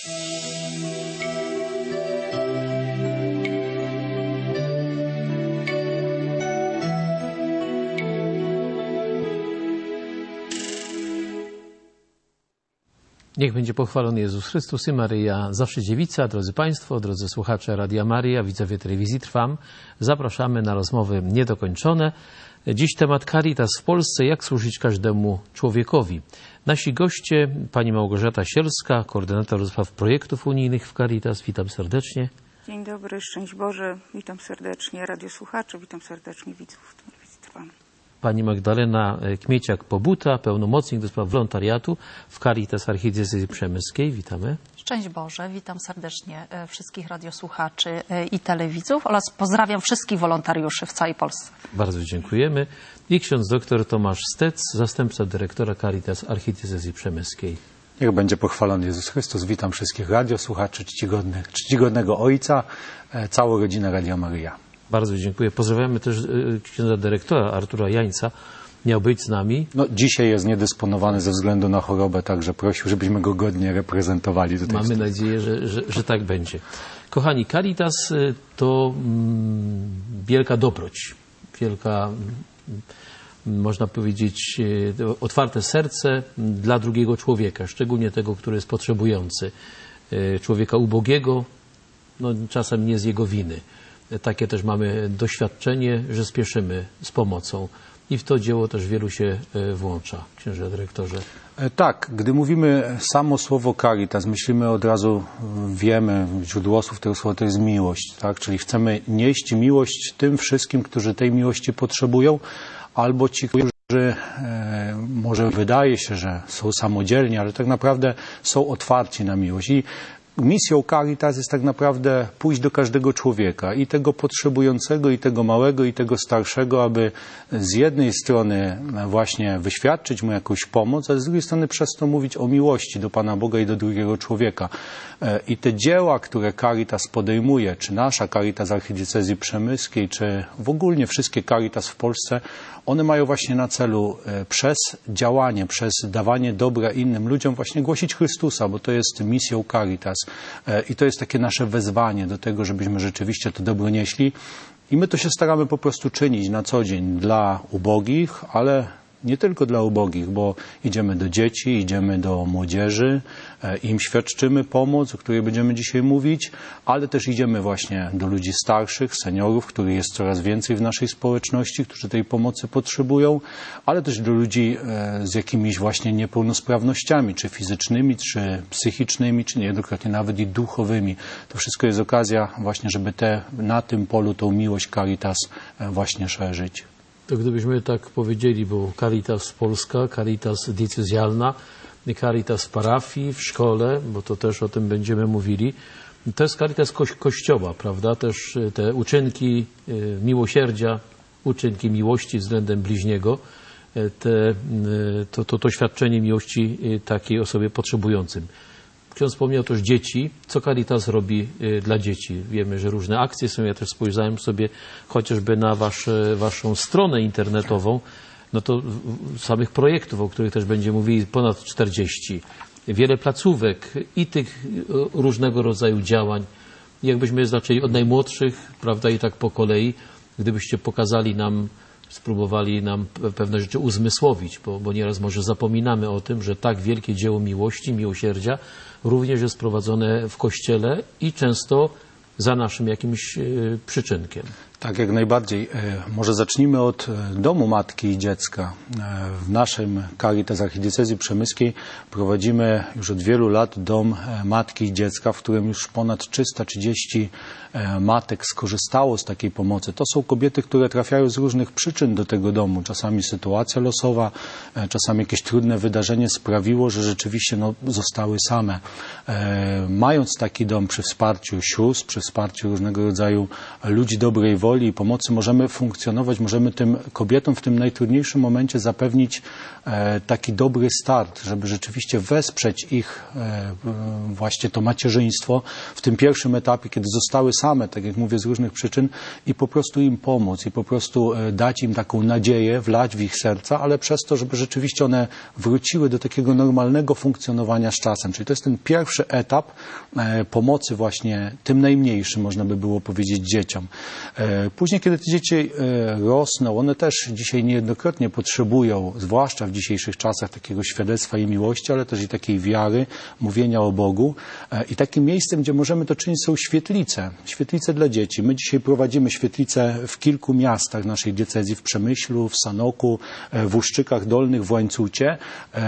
Niech będzie pochwalony Jezus Chrystus i Maryja, zawsze dziewica. Drodzy Państwo, drodzy słuchacze Radia Maryja, widzowie telewizji Trwam, zapraszamy na rozmowy niedokończone. Dziś temat Caritas w Polsce, jak służyć każdemu człowiekowi. Nasi goście, pani Małgorzata Sielska, koordynator do spraw projektów unijnych w Caritas. Witam serdecznie. Dzień dobry, szczęść Boże, witam serdecznie radiosłuchaczy, witam serdecznie widzów telewizji Trwam. Pani Magdalena Kmieciak-Pobuta, pełnomocnik do spraw wolontariatu w Caritas Archidiecezji Przemyskiej. Witamy. Szczęść Boże, witam serdecznie wszystkich radiosłuchaczy i telewidzów oraz pozdrawiam wszystkich wolontariuszy w całej Polsce. Bardzo dziękujemy. I ksiądz dr Tomasz Stec, zastępca dyrektora Caritas Archidiecezji Przemyskiej. Niech będzie pochwalony Jezus Chrystus. Witam wszystkich radiosłuchaczy, czcigodnego Ojca, całą rodzinę Radia Maryja. Bardzo dziękuję. Pozdrawiamy też księdza dyrektora Artura Jańca. Miał być z nami. No, dzisiaj jest niedysponowany ze względu na chorobę, także prosił, żebyśmy go godnie reprezentowali. Tutaj mamy nadzieję, że tak będzie. Kochani, Caritas to wielka dobroć, wielka, można powiedzieć, otwarte serce dla drugiego człowieka, szczególnie tego, który jest potrzebujący. Człowieka ubogiego, no, czasem nie z jego winy. Takie też mamy doświadczenie, że spieszymy z pomocą. I w to dzieło też wielu się włącza, księże dyrektorze. Tak, gdy mówimy samo słowo Caritas, myślimy od razu, wiemy, źródło słów tego słowa to jest miłość, tak? Czyli chcemy nieść miłość tym wszystkim, którzy tej miłości potrzebują, albo ci, którzy może wydaje się, że są samodzielni, ale tak naprawdę są otwarci na miłość. I misją Caritas jest tak naprawdę pójść do każdego człowieka, i tego potrzebującego, i tego małego, i tego starszego, aby z jednej strony właśnie wyświadczyć mu jakąś pomoc, a z drugiej strony przez to mówić o miłości do Pana Boga i do drugiego człowieka. I te dzieła, które Caritas podejmuje, czy nasza Caritas Archidiecezji Przemyskiej, czy w ogóle wszystkie Caritas w Polsce, one mają właśnie na celu przez działanie, przez dawanie dobra innym ludziom właśnie głosić Chrystusa, bo to jest misją Caritas. I to jest takie nasze wezwanie do tego, żebyśmy rzeczywiście to dobro nieśli. I my to się staramy po prostu czynić na co dzień dla ubogich, ale nie tylko dla ubogich, bo idziemy do dzieci, idziemy do młodzieży, im świadczymy pomoc, o której będziemy dzisiaj mówić, ale też idziemy właśnie do ludzi starszych, seniorów, których jest coraz więcej w naszej społeczności, którzy tej pomocy potrzebują, ale też do ludzi z jakimiś właśnie niepełnosprawnościami, czy fizycznymi, czy psychicznymi, czy niejednokrotnie nawet i duchowymi. To wszystko jest okazja właśnie, żeby na tym polu tą miłość Caritas właśnie szerzyć. To gdybyśmy tak powiedzieli, bo Caritas Polska, Caritas diecezjalna, Caritas w parafii, w szkole, bo to też o tym będziemy mówili, to jest Caritas Kościoła, prawda? Też te uczynki miłosierdzia, uczynki miłości względem bliźniego, to świadczenie miłości takiej osobie potrzebującym. Ksiądz wspomniał też dzieci. Co Caritas robi dla dzieci? Wiemy, że różne akcje są. Ja też spojrzałem sobie chociażby na waszą stronę internetową. No to samych projektów, o których też będziemy mówili, ponad 40. Wiele placówek i tych różnego rodzaju działań. Jakbyśmy zaczęli od najmłodszych, prawda, i tak po kolei, gdybyście pokazali nam, spróbowali nam pewne rzeczy uzmysłowić, bo nieraz może zapominamy o tym, że tak wielkie dzieło miłości, miłosierdzia również jest prowadzone w Kościele i często za naszym jakimś przyczynkiem. Tak, jak najbardziej. Może zacznijmy od Domu Matki i Dziecka. W naszym Caritas Archidiecezji Przemyskiej prowadzimy już od wielu lat Dom Matki i Dziecka, w którym już ponad 330 matek skorzystało z takiej pomocy. To są kobiety, które trafiają z różnych przyczyn do tego domu. Czasami sytuacja losowa, czasami jakieś trudne wydarzenie sprawiło, że rzeczywiście zostały same. Mając taki dom przy wsparciu sióstr, przy wsparciu różnego rodzaju ludzi dobrej woli, woli i pomocy możemy funkcjonować, możemy tym kobietom w tym najtrudniejszym momencie zapewnić taki dobry start, żeby rzeczywiście wesprzeć ich właśnie to macierzyństwo w tym pierwszym etapie, kiedy zostały same, tak jak mówię, z różnych przyczyn i po prostu im pomóc i po prostu dać im taką nadzieję, wlać w ich serca, ale przez to, żeby rzeczywiście one wróciły do takiego normalnego funkcjonowania z czasem. Czyli to jest ten pierwszy etap pomocy właśnie tym najmniejszym, można by było powiedzieć, dzieciom. Później, kiedy te dzieci rosną, one też dzisiaj niejednokrotnie potrzebują, zwłaszcza w dzisiejszych czasach, takiego świadectwa i miłości, ale też i takiej wiary, mówienia o Bogu. I takim miejscem, gdzie możemy to czynić, są świetlice. Świetlice dla dzieci. My dzisiaj prowadzimy świetlice w kilku miastach naszej diecezji, w Przemyślu, w Sanoku, w Uszczykach Dolnych, w Łańcucie.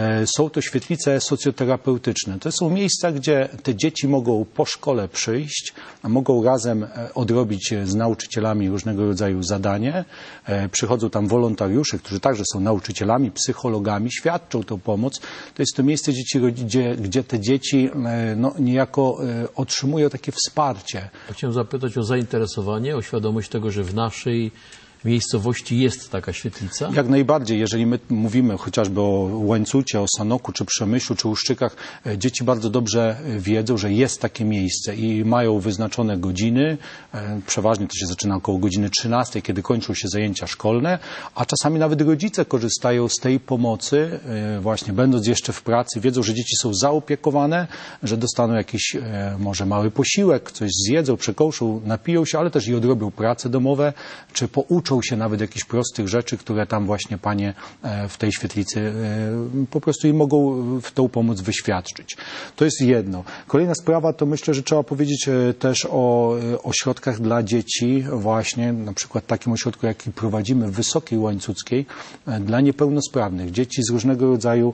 Są to świetlice socjoterapeutyczne. To są miejsca, gdzie te dzieci mogą po szkole przyjść, mogą razem odrobić z nauczycielami różnego rodzaju zadanie. Przychodzą tam wolontariusze, którzy także są nauczycielami, psychologami, świadczą tą pomoc. To jest to miejsce, gdzie te dzieci niejako otrzymują takie wsparcie. Chciałem zapytać o zainteresowanie, o świadomość tego, że w naszej miejscowości jest taka świetlica? Jak najbardziej. Jeżeli my mówimy chociażby o Łańcucie, o Sanoku, czy Przemyślu, czy Uszczykach, dzieci bardzo dobrze wiedzą, że jest takie miejsce i mają wyznaczone godziny. Przeważnie to się zaczyna około godziny 13, kiedy kończą się zajęcia szkolne, a czasami nawet rodzice korzystają z tej pomocy, właśnie będąc jeszcze w pracy, wiedzą, że dzieci są zaopiekowane, że dostaną jakiś może mały posiłek, coś zjedzą, przekołszą, napiją się, ale też i odrobią prace domowe, czy pouczą się nawet jakichś prostych rzeczy, które tam właśnie panie w tej świetlicy po prostu im mogą w tą pomoc wyświadczyć. To jest jedno. Kolejna sprawa to myślę, że trzeba powiedzieć też o ośrodkach dla dzieci, właśnie na przykład takim ośrodku, jaki prowadzimy w Wysokiej Łańcuckiej dla niepełnosprawnych. Dzieci z różnego rodzaju,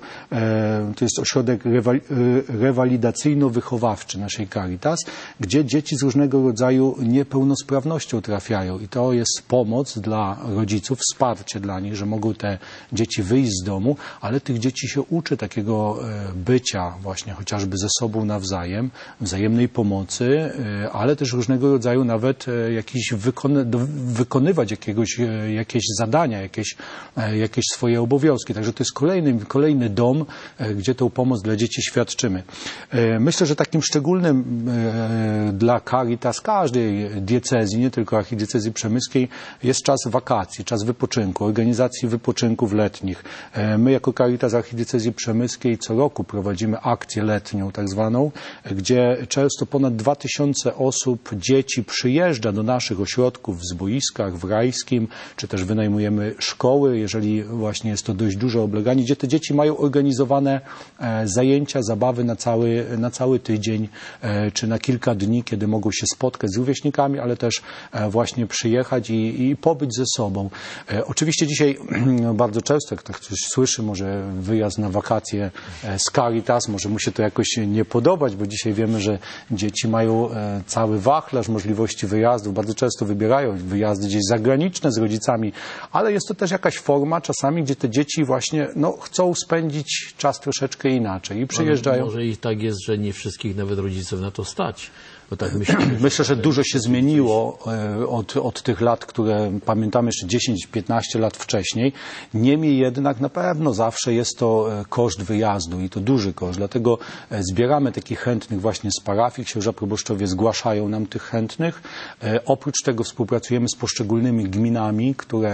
to jest ośrodek rewalidacyjno-wychowawczy naszej Caritas, gdzie dzieci z różnego rodzaju niepełnosprawnością trafiają i to jest pomoc dla rodziców, wsparcie dla nich, że mogą te dzieci wyjść z domu, ale tych dzieci się uczy takiego bycia właśnie chociażby ze sobą nawzajem, wzajemnej pomocy, ale też różnego rodzaju nawet jakiś wykonywać jakieś zadania, jakieś swoje obowiązki. Także to jest kolejny dom, gdzie tą pomoc dla dzieci świadczymy. Myślę, że takim szczególnym dla Caritas każdej diecezji, nie tylko archidiecezji przemyskiej, jest czas wakacji, czas wypoczynku, organizacji wypoczynków letnich. My jako Caritas Archidiecezji Przemyskiej co roku prowadzimy akcję letnią tak zwaną, gdzie często ponad 2000 osób, dzieci przyjeżdża do naszych ośrodków w Zboiskach, w Rajskim, czy też wynajmujemy szkoły, jeżeli właśnie jest to dość duże obleganie, gdzie te dzieci mają organizowane zajęcia, zabawy na cały tydzień, czy na kilka dni, kiedy mogą się spotkać z rówieśnikami, ale też właśnie przyjechać i pobyć ze sobą. Oczywiście dzisiaj bardzo często, jak tak ktoś słyszy, może wyjazd na wakacje z Caritas, może mu się to jakoś nie podobać, bo dzisiaj wiemy, że dzieci mają cały wachlarz możliwości wyjazdów. Bardzo często wybierają wyjazdy gdzieś zagraniczne z rodzicami, ale jest to też jakaś forma czasami, gdzie te dzieci właśnie chcą spędzić czas troszeczkę inaczej i przyjeżdżają. Ale może i tak jest, że nie wszystkich nawet rodziców na to stać. Bo tak myślę, że dużo się zmieniło od tych lat, które pamiętamy jeszcze 10-15 lat wcześniej. Niemniej jednak na pewno zawsze jest to koszt wyjazdu i to duży koszt. Dlatego zbieramy takich chętnych właśnie z parafii. Księża proboszczowie zgłaszają nam tych chętnych. Oprócz tego współpracujemy z poszczególnymi gminami,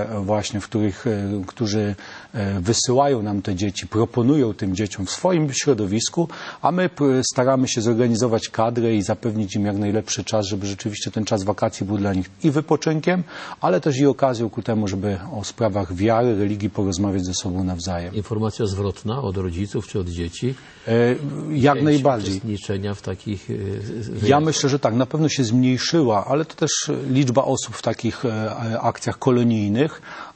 którzy wysyłają nam te dzieci, proponują tym dzieciom w swoim środowisku, a my staramy się zorganizować kadrę i zapewnić im jak najlepszy czas, żeby rzeczywiście ten czas wakacji był dla nich i wypoczynkiem, ale też i okazją ku temu, żeby o sprawach wiary, religii porozmawiać ze sobą nawzajem. Informacja zwrotna od rodziców czy od dzieci? Jak najbardziej. Uczestniczenia w takich wyjazdach? Ja myślę, że tak, na pewno się zmniejszyła, ale to też liczba osób w takich akcjach kolonijnych,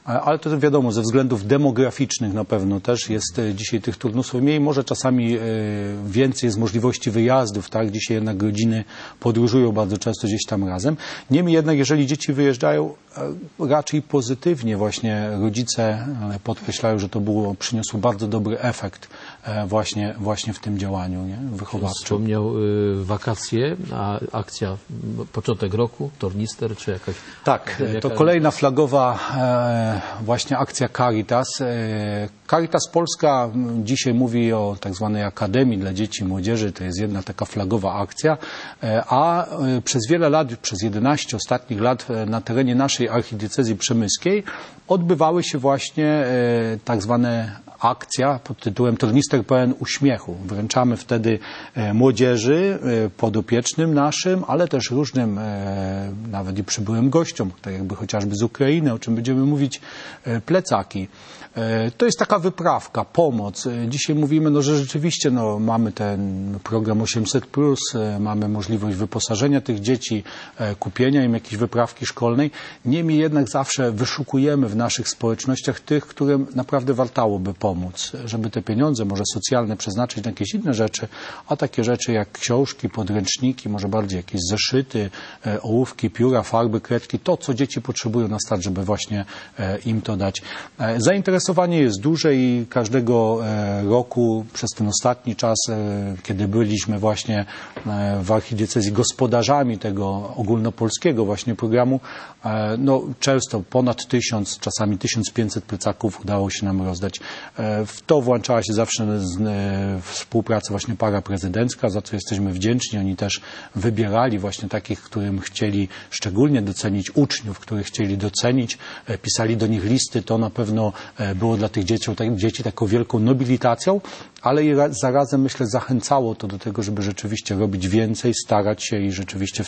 ale to wiadomo, ze względów demograficznych na pewno też jest dzisiaj tych turnusów mniej, może czasami więcej jest możliwości wyjazdów, tak? Dzisiaj jednak rodziny podróżują bardzo często gdzieś tam razem. Niemniej jednak, jeżeli dzieci wyjeżdżają, raczej pozytywnie właśnie rodzice podkreślają, że to przyniosło bardzo dobry efekt właśnie w tym działaniu, nie? Wychowawczym. Wspomniał wakacje, a akcja początek roku, tornister czy jakaś... Tak, to kolejna flagowa właśnie akcja Caritas. Caritas Polska dzisiaj mówi o tak zwanej Akademii dla Dzieci i Młodzieży, to jest jedna taka flagowa akcja, a przez wiele lat, przez 11 ostatnich lat na terenie naszej archidiecezji przemyskiej odbywały się właśnie tak zwane akcja pod tytułem Tornister pełen uśmiechu. Wręczamy wtedy młodzieży, podopiecznym naszym, ale też różnym nawet i przybyłym gościom, tak jakby chociażby z Ukrainy, o czym będziemy mówić, plecaki. To jest taka wyprawka, pomoc. Dzisiaj mówimy, że rzeczywiście mamy ten program 800+, mamy możliwość wyposażenia tych dzieci, kupienia im jakiejś wyprawki szkolnej. Niemniej jednak zawsze wyszukujemy w naszych społecznościach tych, którym naprawdę wartałoby pomóc, żeby te pieniądze może socjalne przeznaczyć na jakieś inne rzeczy, a takie rzeczy jak książki, podręczniki, może bardziej jakieś zeszyty, ołówki, pióra, farby, kredki, to co dzieci potrzebują na start, żeby właśnie im to dać. Zainteresowanie jest duże i każdego roku przez ten ostatni czas, kiedy byliśmy właśnie w archidiecezji gospodarzami tego ogólnopolskiego właśnie programu, często ponad 1000, czasami 1500 plecaków udało się nam rozdać. W to włączała się zawsze współpraca właśnie paraprezydencka, za co jesteśmy wdzięczni. Oni też wybierali właśnie takich, którym chcieli szczególnie docenić, uczniów, których chcieli docenić, pisali do nich listy. To na pewno było dla tych dzieci taką wielką nobilitacją, ale i zarazem, myślę, zachęcało to do tego, żeby rzeczywiście robić więcej, starać się i rzeczywiście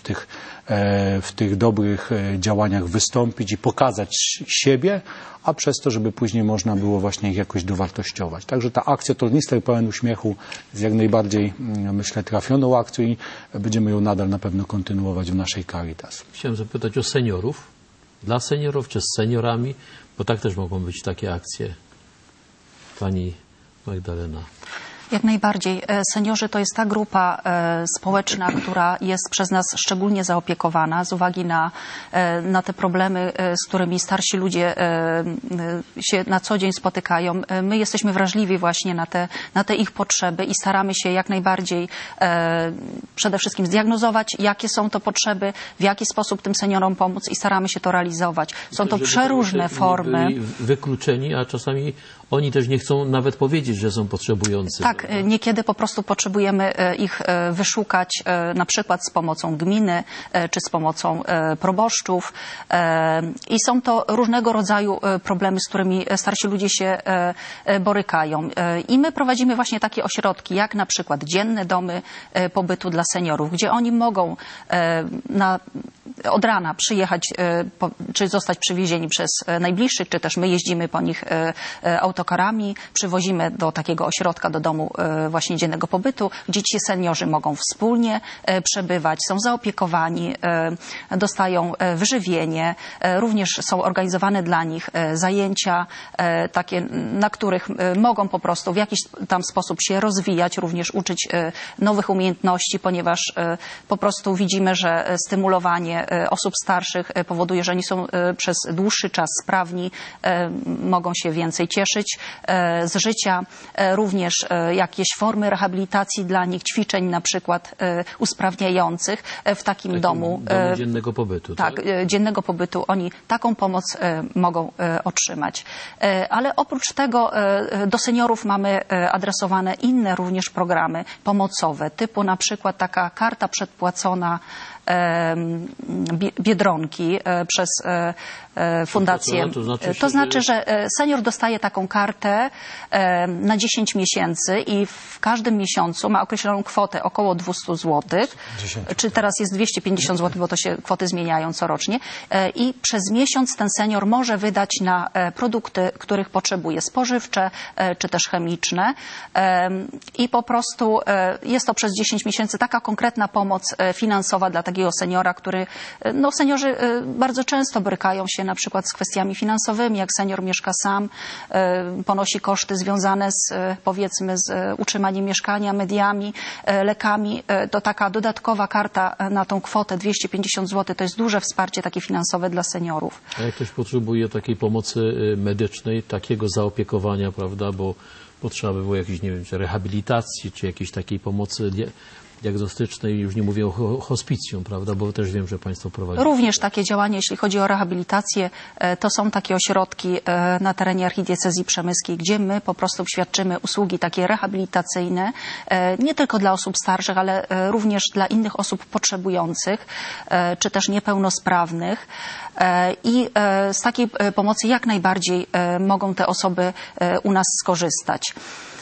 w tych dobrych działaniach wystąpić i pokazać siebie, a przez to, żeby później można było właśnie ich jakoś dowartościować. Także ta akcja Tornister pełen uśmiechu jest jak najbardziej, myślę, trafioną akcją i będziemy ją nadal na pewno kontynuować w naszej Caritas. Chciałem zapytać o seniorów. Dla seniorów czy z seniorami? Bo tak też mogą być takie akcje. Pani Magdalena. Jak najbardziej. Seniorzy to jest ta grupa społeczna, która jest przez nas szczególnie zaopiekowana z uwagi na te problemy, z którymi starsi ludzie się na co dzień spotykają. My jesteśmy wrażliwi właśnie na te ich potrzeby i staramy się jak najbardziej przede wszystkim zdiagnozować, jakie są to potrzeby, w jaki sposób tym seniorom pomóc i staramy się to realizować. Są to przeróżne formy. Byli wykluczeni, a czasami oni też nie chcą nawet powiedzieć, że są potrzebujący. Tak, niekiedy po prostu potrzebujemy ich wyszukać na przykład z pomocą gminy czy z pomocą proboszczów i są to różnego rodzaju problemy, z którymi starsi ludzie się borykają. I my prowadzimy właśnie takie ośrodki, jak na przykład dzienne domy pobytu dla seniorów, gdzie oni mogą od rana przyjechać, czy zostać przywiezieni przez najbliższych, czy też my jeździmy po nich autokarami, przywozimy do takiego ośrodka, do domu właśnie dziennego pobytu, gdzie ci seniorzy mogą wspólnie przebywać, są zaopiekowani, dostają wyżywienie, również są organizowane dla nich zajęcia takie, na których mogą po prostu w jakiś tam sposób się rozwijać, również uczyć nowych umiejętności, ponieważ po prostu widzimy, że stymulowanie osób starszych powoduje, że oni są przez dłuższy czas sprawni, mogą się więcej cieszyć z życia. Również jakieś formy rehabilitacji dla nich, ćwiczeń na przykład usprawniających w takim domu dziennego pobytu. Tak, dziennego pobytu. Oni taką pomoc mogą otrzymać. Ale oprócz tego do seniorów mamy adresowane inne również programy pomocowe, typu na przykład taka karta przedpłacona Biedronki przez fundację. To znaczy, że senior dostaje taką kartę na 10 miesięcy i w każdym miesiącu ma określoną kwotę około 200 zł, czy teraz jest 250 zł, bo to się kwoty zmieniają corocznie i przez miesiąc ten senior może wydać na produkty, których potrzebuje, spożywcze czy też chemiczne i po prostu jest to przez 10 miesięcy taka konkretna pomoc finansowa dla takiego seniora, który, seniorzy bardzo często borykają się na przykład z kwestiami finansowymi, jak senior mieszka sam, ponosi koszty związane z, powiedzmy, z utrzymaniem mieszkania, mediami, lekami, to taka dodatkowa karta na tą kwotę 250 zł to jest duże wsparcie takie finansowe dla seniorów. A jak ktoś potrzebuje takiej pomocy medycznej, takiego zaopiekowania, prawda, bo potrzeba by było jakiejś, nie wiem, czy rehabilitacji, czy jakiejś takiej pomocy diagnostycznej, już nie mówię o hospicjum, prawda, bo też wiem, że Państwo prowadzą. Również takie działania, jeśli chodzi o rehabilitację, to są takie ośrodki na terenie archidiecezji przemyskiej, gdzie my po prostu świadczymy usługi takie rehabilitacyjne, nie tylko dla osób starszych, ale również dla innych osób potrzebujących, czy też niepełnosprawnych. I z takiej pomocy jak najbardziej mogą te osoby u nas skorzystać.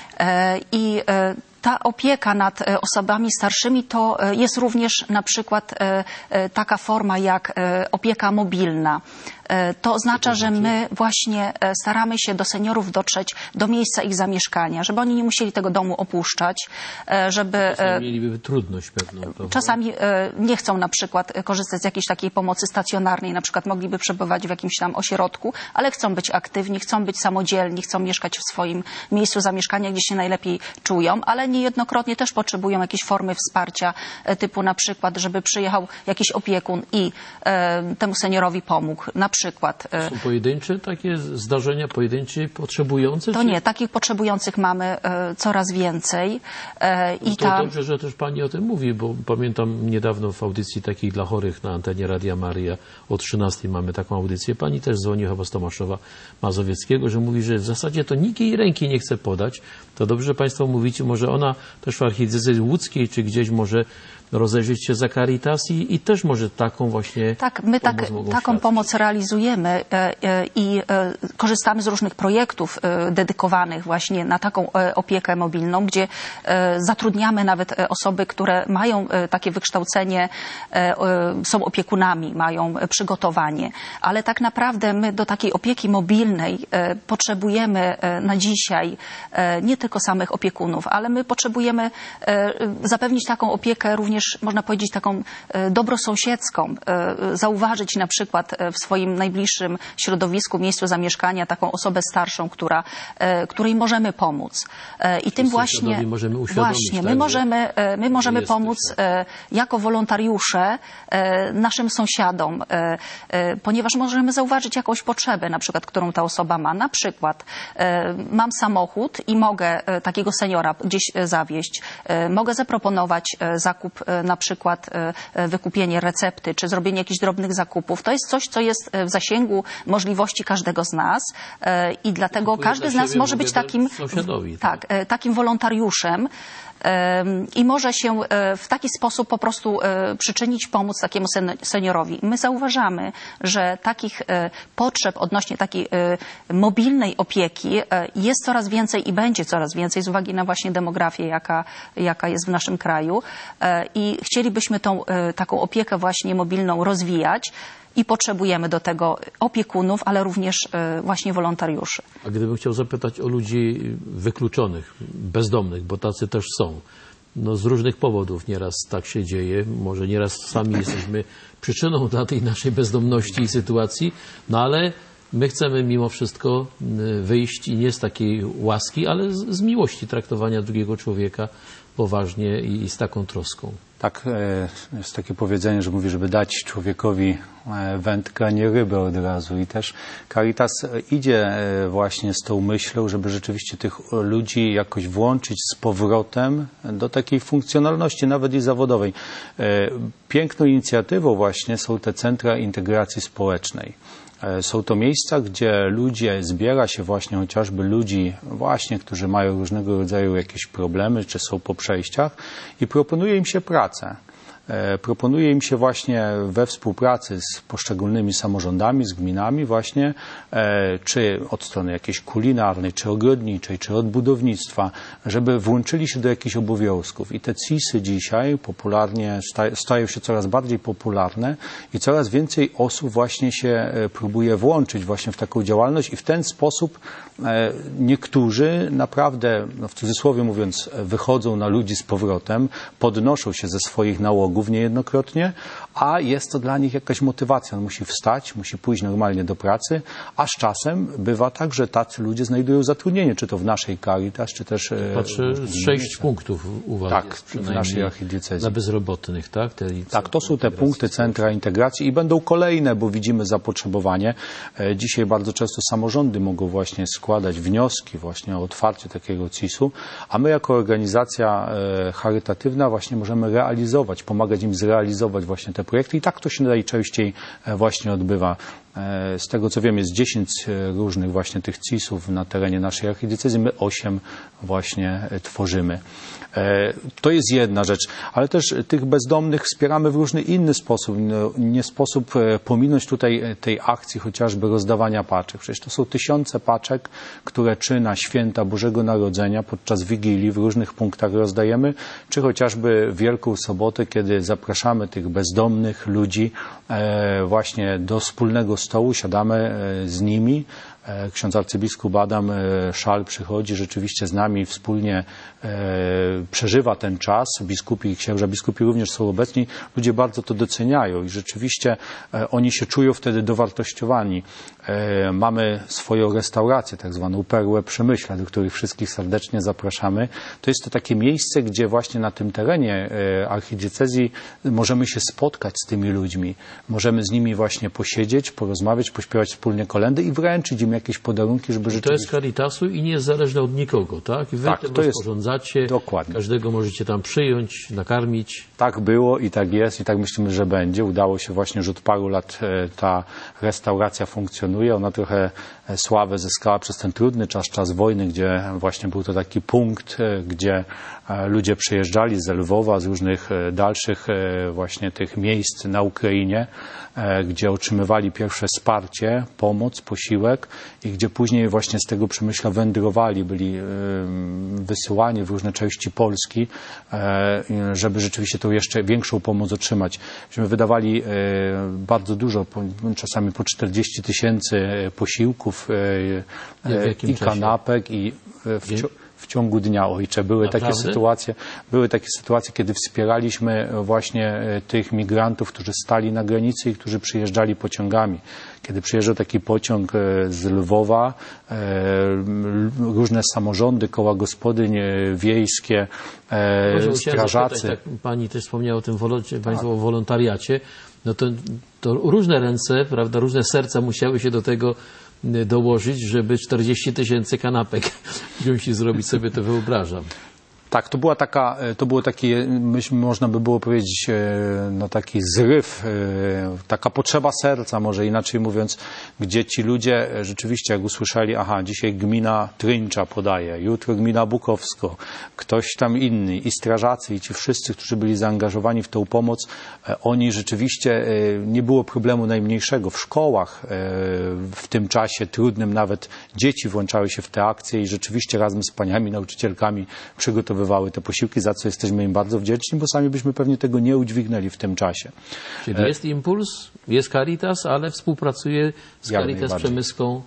I ta opieka nad osobami starszymi to jest również na przykład taka forma jak opieka mobilna. To oznacza, że my właśnie staramy się do seniorów dotrzeć do miejsca ich zamieszkania, żeby oni nie musieli tego domu opuszczać, żeby... Czasami mieliby trudność pewną. Prawda? Czasami nie chcą na przykład korzystać z jakiejś takiej pomocy stacjonarnej, na przykład mogliby przebywać w jakimś tam ośrodku, ale chcą być aktywni, chcą być samodzielni, chcą mieszkać w swoim miejscu zamieszkania, gdzie się najlepiej czują, ale niejednokrotnie też potrzebują jakiejś formy wsparcia, typu na przykład, żeby przyjechał jakiś opiekun i temu seniorowi pomógł. Na przykład. Są pojedyncze takie zdarzenia, pojedyncze potrzebujące? To nie, takich potrzebujących mamy coraz więcej. I to dobrze, że też Pani o tym mówi, bo pamiętam niedawno w audycji takiej dla chorych na antenie Radia Maryja o 13 mamy taką audycję. Pani też dzwoni chyba z Tomaszowa Mazowieckiego, że mówi, że w zasadzie to nikt jej ręki nie chce podać. To dobrze, że Państwo mówicie, może ona też w archidiecezji łódzkiej, czy gdzieś może rozejrzeć się za Caritas i też może taką właśnie taką pomoc realizujemy i korzystamy z różnych projektów dedykowanych właśnie na taką opiekę mobilną, gdzie zatrudniamy nawet osoby, które mają takie wykształcenie, są opiekunami, mają przygotowanie, ale tak naprawdę my do takiej opieki mobilnej potrzebujemy na dzisiaj nie tylko samych opiekunów, ale my potrzebujemy zapewnić taką opiekę również, można powiedzieć, taką dobrosąsiedzką, zauważyć na przykład w swoim najbliższym środowisku, miejscu zamieszkania taką osobę starszą, której możemy pomóc. I tym właśnie my możemy pomóc jako wolontariusze naszym sąsiadom, ponieważ możemy zauważyć jakąś potrzebę, na przykład, którą ta osoba ma. Na przykład mam samochód i mogę takiego seniora gdzieś zawieźć, mogę zaproponować zakup, na przykład wykupienie recepty, czy zrobienie jakichś drobnych zakupów. To jest coś, co jest w zasięgu możliwości każdego z nas i dlatego każdy z nas może być takim wolontariuszem i może się w taki sposób po prostu przyczynić, pomóc takiemu seniorowi. My zauważamy, że takich potrzeb odnośnie takiej mobilnej opieki jest coraz więcej i będzie coraz więcej z uwagi na właśnie demografię, jaka jest w naszym kraju i chcielibyśmy tą taką opiekę właśnie mobilną rozwijać. I potrzebujemy do tego opiekunów, ale również właśnie wolontariuszy. A gdybym chciał zapytać o ludzi wykluczonych, bezdomnych, bo tacy też są. No z różnych powodów nieraz tak się dzieje. Może nieraz sami jesteśmy przyczyną dla tej naszej bezdomności i sytuacji, no ale my chcemy mimo wszystko wyjść i nie z takiej łaski, ale z miłości traktowania drugiego człowieka poważnie i z taką troską. Tak, jest takie powiedzenie, że mówi, żeby dać człowiekowi wędkę, a nie rybę od razu. I też Caritas idzie właśnie z tą myślą, żeby rzeczywiście tych ludzi jakoś włączyć z powrotem do takiej funkcjonalności, nawet i zawodowej. Piękną inicjatywą właśnie są te centra integracji społecznej. Są to miejsca, gdzie zbiera się właśnie chociażby ludzi właśnie, którzy mają różnego rodzaju jakieś problemy, czy są po przejściach i proponuje im się pracę. Proponuje im się właśnie we współpracy z poszczególnymi samorządami, z gminami właśnie, czy od strony jakiejś kulinarnej, czy ogrodniczej, czy od budownictwa, żeby włączyli się do jakichś obowiązków. I te CIS-y dzisiaj popularnie stają się coraz bardziej popularne i coraz więcej osób właśnie się próbuje włączyć właśnie w taką działalność i w ten sposób niektórzy naprawdę, no w cudzysłowie mówiąc, wychodzą na ludzi z powrotem, podnoszą się ze swoich nałogów, głównie jednokrotnie, a jest to dla nich jakaś motywacja. On musi wstać, musi pójść normalnie do pracy, a z czasem bywa tak, że tacy ludzie znajdują zatrudnienie, czy to w naszej Caritas, czy też... Patrzę, 6 punktów u was tak, jest w naszej archidiecezji. Dla bezrobotnych, tak? Tak, to są te punkty, centra integracji i będą kolejne, bo widzimy zapotrzebowanie. Dzisiaj bardzo często samorządy mogą właśnie składać wnioski właśnie o otwarcie takiego CIS-u, a my jako organizacja charytatywna właśnie możemy realizować, pomagać im zrealizować właśnie te projekty i tak to się najczęściej właśnie odbywa. Z tego co wiem jest 10 różnych właśnie tych CIS-ów na terenie naszej archidiecezji, my 8 właśnie tworzymy. To jest jedna rzecz, ale też tych bezdomnych wspieramy w różny inny sposób. Nie sposób pominąć tutaj tej akcji chociażby rozdawania paczek. Przecież to są tysiące paczek, które czy na święta Bożego Narodzenia podczas Wigilii w różnych punktach rozdajemy, czy chociażby Wielką Sobotę, kiedy zapraszamy tych bezdomnych ludzi właśnie do wspólnego stołu, siadamy z nimi. Ksiądz arcybiskup Adam Szal przychodzi rzeczywiście z nami, wspólnie przeżywa ten czas. Biskupi i księża biskupi również są obecni. Ludzie bardzo to doceniają i rzeczywiście oni się czują wtedy dowartościowani. Mamy swoją restaurację, tak zwaną Perłę Przemyśla, do której wszystkich serdecznie zapraszamy. To jest to takie miejsce, gdzie właśnie na tym terenie archidiecezji możemy się spotkać z tymi ludźmi. Możemy z nimi właśnie posiedzieć, porozmawiać, pośpiewać wspólnie kolędy i wręczyć im jakieś podarunki, żeby rzeczywiście... To jest Caritasu i nie jest zależne od nikogo, tak? I wy tak, tym to rozporządzacie, jest... Dokładnie. Każdego możecie tam przyjąć, nakarmić. Tak było i tak jest i tak myślimy, że będzie. Udało się właśnie, że od paru lat ta restauracja funkcjonuje. Ona trochę sławę zyskała przez ten trudny czas wojny, gdzie właśnie był to taki punkt, gdzie ludzie przyjeżdżali z Lwowa, z różnych dalszych właśnie tych miejsc na Ukrainie, gdzie otrzymywali pierwsze wsparcie, pomoc, posiłek i gdzie później właśnie z tego Przemyśla wędrowali, byli wysyłani w różne części Polski, żeby rzeczywiście tą jeszcze większą pomoc otrzymać. Myśmy wydawali bardzo dużo, czasami po 40 000 posiłków i kanapek i w ciągu dnia, ojcze. Były takie sytuacje, kiedy wspieraliśmy właśnie tych migrantów, którzy stali na granicy i którzy przyjeżdżali pociągami. Kiedy przyjeżdżał taki pociąg z Lwowa, różne samorządy, koła gospodyń wiejskie, strażacy. Zapytać, tak, pani też wspomniała o tym państwo o wolontariacie. No to różne ręce, prawda, różne serca musiały się do tego dołożyć, żeby 40 000 kanapek wziąć i zrobić sobie, to wyobrażam. Tak, to było taki, można by było powiedzieć, no taki zryw, taka potrzeba serca, może inaczej mówiąc, gdzie ci ludzie rzeczywiście, jak usłyszeli, aha, dzisiaj gmina Tryncza podaje, jutro gmina Bukowsko, ktoś tam inny i strażacy i ci wszyscy, którzy byli zaangażowani w tą pomoc, oni rzeczywiście, nie było problemu najmniejszego. W szkołach w tym czasie trudnym nawet dzieci włączały się w te akcje i rzeczywiście razem z paniami nauczycielkami przygotowywały te posiłki, za co jesteśmy im bardzo wdzięczni, bo sami byśmy pewnie tego nie udźwignęli w tym czasie. Czyli jest impuls, jest Caritas, ale współpracuje z Caritas Przemyską.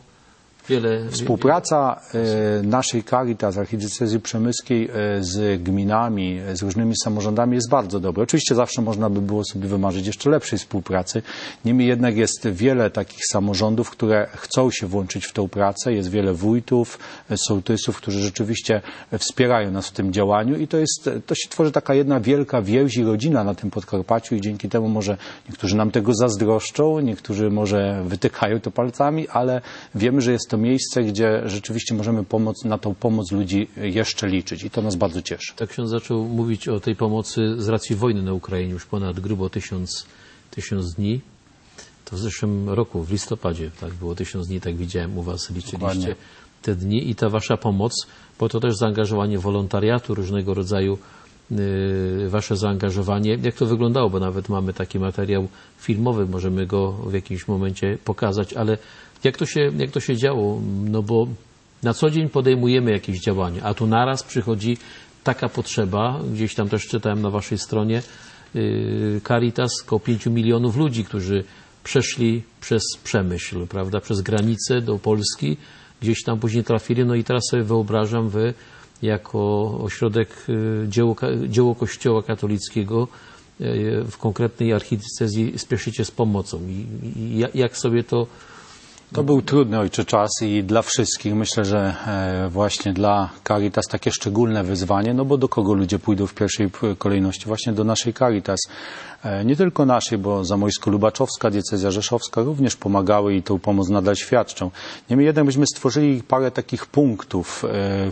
Współpraca naszej Caritas, archidiecezji przemyskiej z gminami, z różnymi samorządami jest bardzo dobra. Oczywiście zawsze można by było sobie wymarzyć jeszcze lepszej współpracy. Niemniej jednak jest wiele takich samorządów, które chcą się włączyć w tą pracę. Jest wiele wójtów, sołtysów, którzy rzeczywiście wspierają nas w tym działaniu i to się tworzy taka jedna wielka więź i rodzina na tym Podkarpaciu i dzięki temu może niektórzy nam tego zazdroszczą, niektórzy może wytykają to palcami, ale wiemy, że jest to miejsce, gdzie rzeczywiście możemy na tą pomoc ludzi jeszcze liczyć i to nas bardzo cieszy. Tak ksiądz zaczął mówić o tej pomocy z racji wojny na Ukrainie już ponad grubo 1000 dni. To w zeszłym roku, w listopadzie, tak było 1000 dni, tak widziałem u was, liczyliście Dokładnie. Te dni i ta wasza pomoc, bo to też zaangażowanie wolontariatu, różnego rodzaju wasze zaangażowanie. Jak to wyglądało, bo nawet mamy taki materiał filmowy, możemy go w jakimś momencie pokazać, ale jak to się działo? No bo na co dzień podejmujemy jakieś działania, a tu naraz przychodzi taka potrzeba, gdzieś tam też czytałem na waszej stronie, Caritas, około 5 milionów ludzi, którzy przeszli przez Przemyśl, prawda, przez granicę do Polski, gdzieś tam później trafili, no i teraz sobie wyobrażam, wy jako ośrodek dzieło Kościoła katolickiego w konkretnej archidiecezji spieszycie z pomocą. I jak sobie to... To był trudny, ojcze, czas i dla wszystkich. Myślę, że właśnie dla Caritas takie szczególne wyzwanie, no bo do kogo ludzie pójdą w pierwszej kolejności? Właśnie do naszej Caritas. Nie tylko naszej, bo Zamojsko-Lubaczowska, diecezja rzeszowska również pomagały i tą pomoc nadal świadczą. Niemniej jednak myśmy stworzyli parę takich punktów,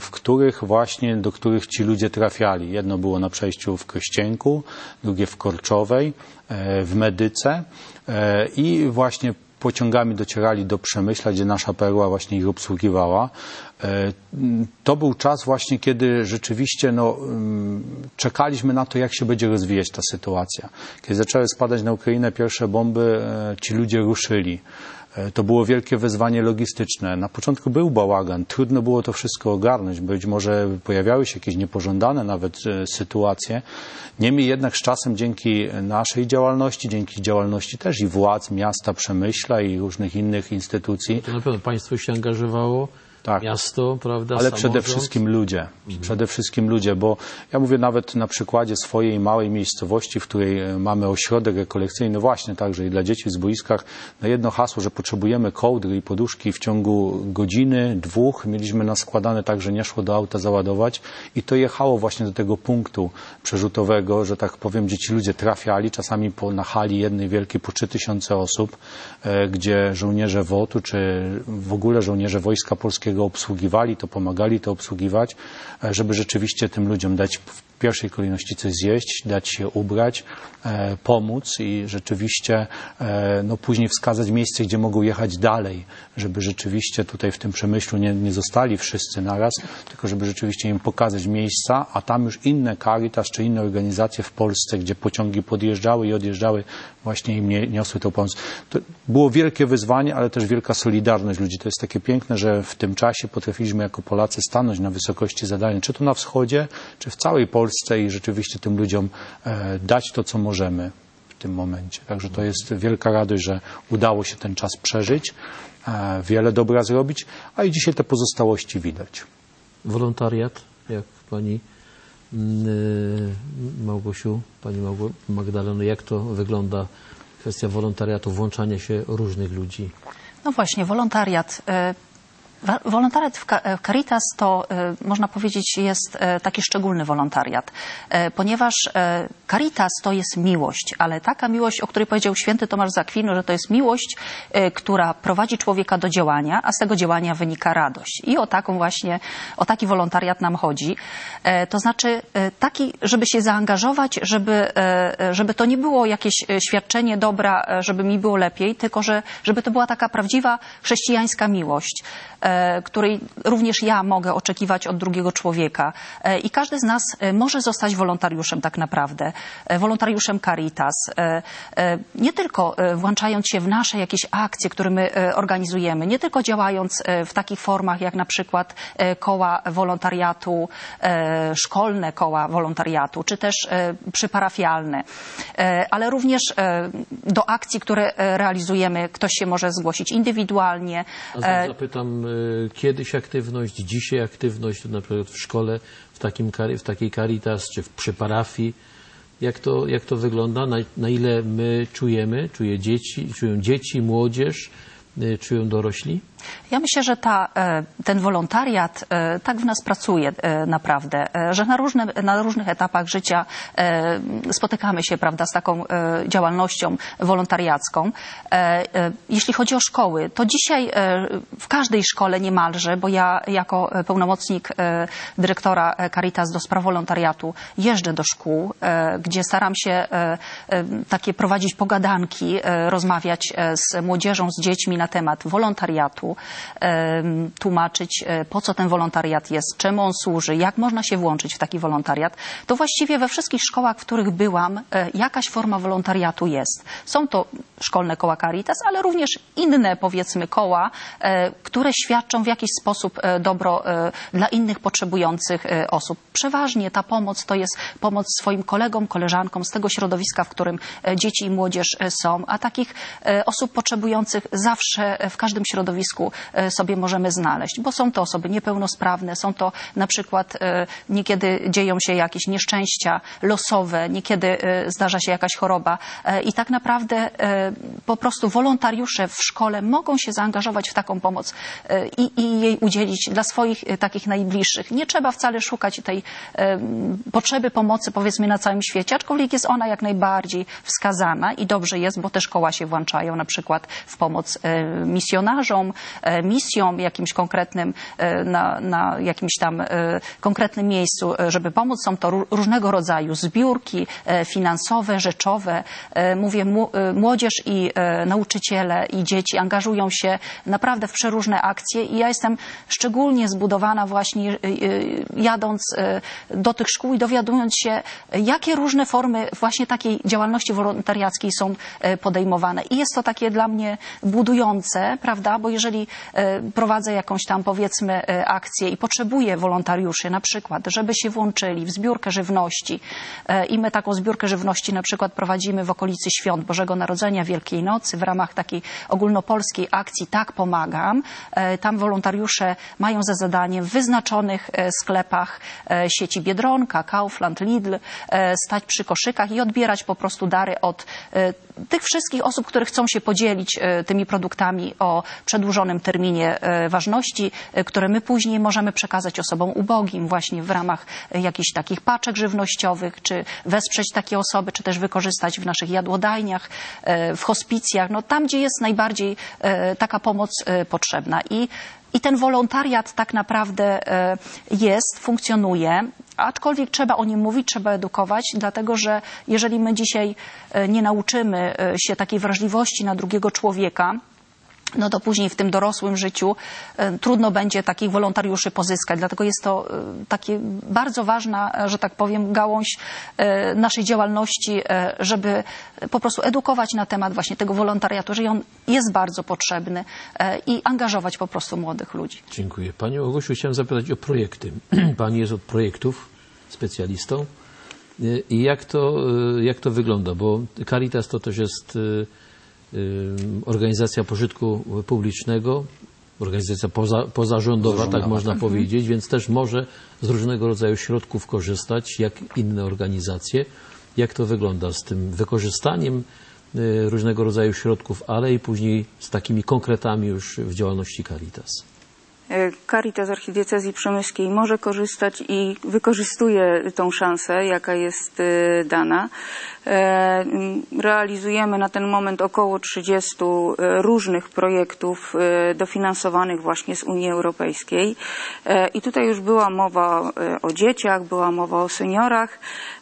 do których ci ludzie trafiali. Jedno było na przejściu w Kryścienku, drugie w Korczowej, w Medyce i właśnie pociągami docierali do Przemyśla, gdzie nasza Perła właśnie ich obsługiwała. To był czas właśnie, kiedy rzeczywiście czekaliśmy na to, jak się będzie rozwijać ta sytuacja. Kiedy zaczęły spadać na Ukrainę pierwsze bomby, ci ludzie ruszyli. To było wielkie wyzwanie logistyczne. Na początku był bałagan, trudno było to wszystko ogarnąć. Być może pojawiały się jakieś niepożądane nawet sytuacje. Niemniej jednak z czasem dzięki naszej działalności, dzięki działalności też i władz miasta Przemyśla i różnych innych instytucji. To na pewno państwo się angażowało. Tak. Miasto, prawda? Ale przede wszystkim ludzie. Przede wszystkim ludzie, bo ja mówię nawet na przykładzie swojej małej miejscowości, w której mamy ośrodek rekolekcyjny właśnie także i dla dzieci w boiskach. Na jedno hasło, że potrzebujemy kołdry i poduszki w ciągu godziny, 2 mieliśmy naskładane tak, że nie szło do auta załadować i to jechało właśnie do tego punktu przerzutowego, że tak powiem, gdzie ci ludzie trafiali, czasami na hali jednej wielkiej po 3000 osób, gdzie żołnierze WOT-u czy w ogóle żołnierze Wojska Polskiego obsługiwali to, pomagali to obsługiwać, żeby rzeczywiście tym ludziom dać w pierwszej kolejności coś zjeść, dać się ubrać, pomóc i rzeczywiście później wskazać miejsce, gdzie mogą jechać dalej, żeby rzeczywiście tutaj w tym Przemyślu nie zostali wszyscy naraz, tylko żeby rzeczywiście im pokazać miejsca, a tam już inne Caritas czy inne organizacje w Polsce, gdzie pociągi podjeżdżały i odjeżdżały, właśnie im niosły tą pomoc. To było wielkie wyzwanie, ale też wielka solidarność ludzi. To jest takie piękne, że w tym czasie potrafiliśmy jako Polacy stanąć na wysokości zadania, czy to na wschodzie, czy w całej Polsce i rzeczywiście tym ludziom dać to, co możemy w tym momencie. Także to jest wielka radość, że udało się ten czas przeżyć, wiele dobra zrobić, a i dzisiaj te pozostałości widać. Wolontariat, jak pani Małgosiu, pani Magdaleno, jak to wygląda kwestia wolontariatu, włączania się różnych ludzi? No właśnie, wolontariat. Wolontariat w Caritas to, można powiedzieć, jest taki szczególny wolontariat, ponieważ Caritas to jest miłość, ale taka miłość, o której powiedział święty Tomasz z Akwinu, że to jest miłość, która prowadzi człowieka do działania, a z tego działania wynika radość. I o taki wolontariat nam chodzi. To znaczy taki, żeby się zaangażować, żeby to nie było jakieś świadczenie dobra, żeby mi było lepiej, tylko żeby to była taka prawdziwa chrześcijańska miłość, której również ja mogę oczekiwać od drugiego człowieka. I każdy z nas może zostać wolontariuszem tak naprawdę, wolontariuszem Caritas. Nie tylko włączając się w nasze jakieś akcje, które my organizujemy, nie tylko działając w takich formach jak na przykład koła wolontariatu, szkolne koła wolontariatu, czy też przyparafialne, ale również do akcji, które realizujemy, ktoś się może zgłosić indywidualnie. A zapytam, kiedyś aktywność, dzisiaj aktywność, na przykład w szkole, w takiej Caritas, czy przy parafii. Jak to wygląda? Na ile my czują dzieci, młodzież, czują dorośli? Ja myślę, że ten wolontariat tak w nas pracuje naprawdę, że na różnych etapach życia spotykamy się, prawda, z taką działalnością wolontariacką. Jeśli chodzi o szkoły, to dzisiaj w każdej szkole niemalże, bo ja jako pełnomocnik dyrektora Caritas do spraw wolontariatu jeżdżę do szkół, gdzie staram się takie prowadzić pogadanki, rozmawiać z młodzieżą, z dziećmi na temat wolontariatu, tłumaczyć, po co ten wolontariat jest, czemu on służy, jak można się włączyć w taki wolontariat, to właściwie we wszystkich szkołach, w których byłam, jakaś forma wolontariatu jest. Są to szkolne koła Caritas, ale również inne, powiedzmy, koła, które świadczą w jakiś sposób dobro dla innych potrzebujących osób. Przeważnie ta pomoc to jest pomoc swoim kolegom, koleżankom z tego środowiska, w którym dzieci i młodzież są, a takich osób potrzebujących zawsze zawsze w każdym środowisku sobie możemy znaleźć, bo są to osoby niepełnosprawne, są to na przykład niekiedy dzieją się jakieś nieszczęścia losowe, niekiedy zdarza się jakaś choroba i tak naprawdę po prostu wolontariusze w szkole mogą się zaangażować w taką pomoc i jej udzielić dla swoich takich najbliższych. Nie trzeba wcale szukać tej potrzeby pomocy, powiedzmy, na całym świecie, aczkolwiek jest ona jak najbardziej wskazana i dobrze jest, bo te szkoła się włączają na przykład w pomoc misjonarzom, misjom jakimś konkretnym, na jakimś tam konkretnym miejscu, żeby pomóc. Są to różnego rodzaju zbiórki finansowe, rzeczowe. Mówię, młodzież i nauczyciele i dzieci angażują się naprawdę w przeróżne akcje i ja jestem szczególnie zbudowana właśnie jadąc do tych szkół i dowiadując się, jakie różne formy właśnie takiej działalności wolontariackiej są podejmowane. I jest to takie dla mnie budujące, prawda, bo jeżeli prowadzę jakąś tam, powiedzmy, akcję i potrzebuję wolontariuszy na przykład, żeby się włączyli w zbiórkę żywności i my taką zbiórkę żywności na przykład prowadzimy w okolicy świąt Bożego Narodzenia, Wielkiej Nocy, w ramach takiej ogólnopolskiej akcji Tak Pomagam. Tam wolontariusze mają za zadanie w wyznaczonych sklepach sieci Biedronka, Kaufland, Lidl stać przy koszykach i odbierać po prostu dary od tych wszystkich osób, które chcą się podzielić tymi produktami o przedłużonym terminie ważności, które my później możemy przekazać osobom ubogim właśnie w ramach jakichś takich paczek żywnościowych, czy wesprzeć takie osoby, czy też wykorzystać w naszych jadłodajniach, w hospicjach, no tam, gdzie jest najbardziej taka pomoc potrzebna. I ten wolontariat tak naprawdę jest, funkcjonuje, aczkolwiek trzeba o nim mówić, trzeba edukować, dlatego że jeżeli my dzisiaj nie nauczymy się takiej wrażliwości na drugiego człowieka, no to później w tym dorosłym życiu trudno będzie takich wolontariuszy pozyskać. Dlatego jest to takie bardzo ważna, że tak powiem, gałąź naszej działalności, żeby po prostu edukować na temat właśnie tego wolontariatu, że on jest bardzo potrzebny i angażować po prostu młodych ludzi. Dziękuję. Panią Ogosiu, chciałem zapytać o projekty. Pani jest od projektów specjalistą. I jak to wygląda? Bo Caritas to też jest organizacja pożytku publicznego, organizacja pozarządowa, tak można powiedzieć, więc też może z różnego rodzaju środków korzystać, jak inne organizacje. Jak to wygląda z tym wykorzystaniem różnego rodzaju środków, ale i później z takimi konkretami już w działalności Caritas? Caritas Archidiecezji Przemyskiej może korzystać i wykorzystuje tą szansę, jaka jest dana. Realizujemy na ten moment około 30 różnych projektów dofinansowanych właśnie z Unii Europejskiej. I tutaj już była mowa o dzieciach, była mowa o seniorach,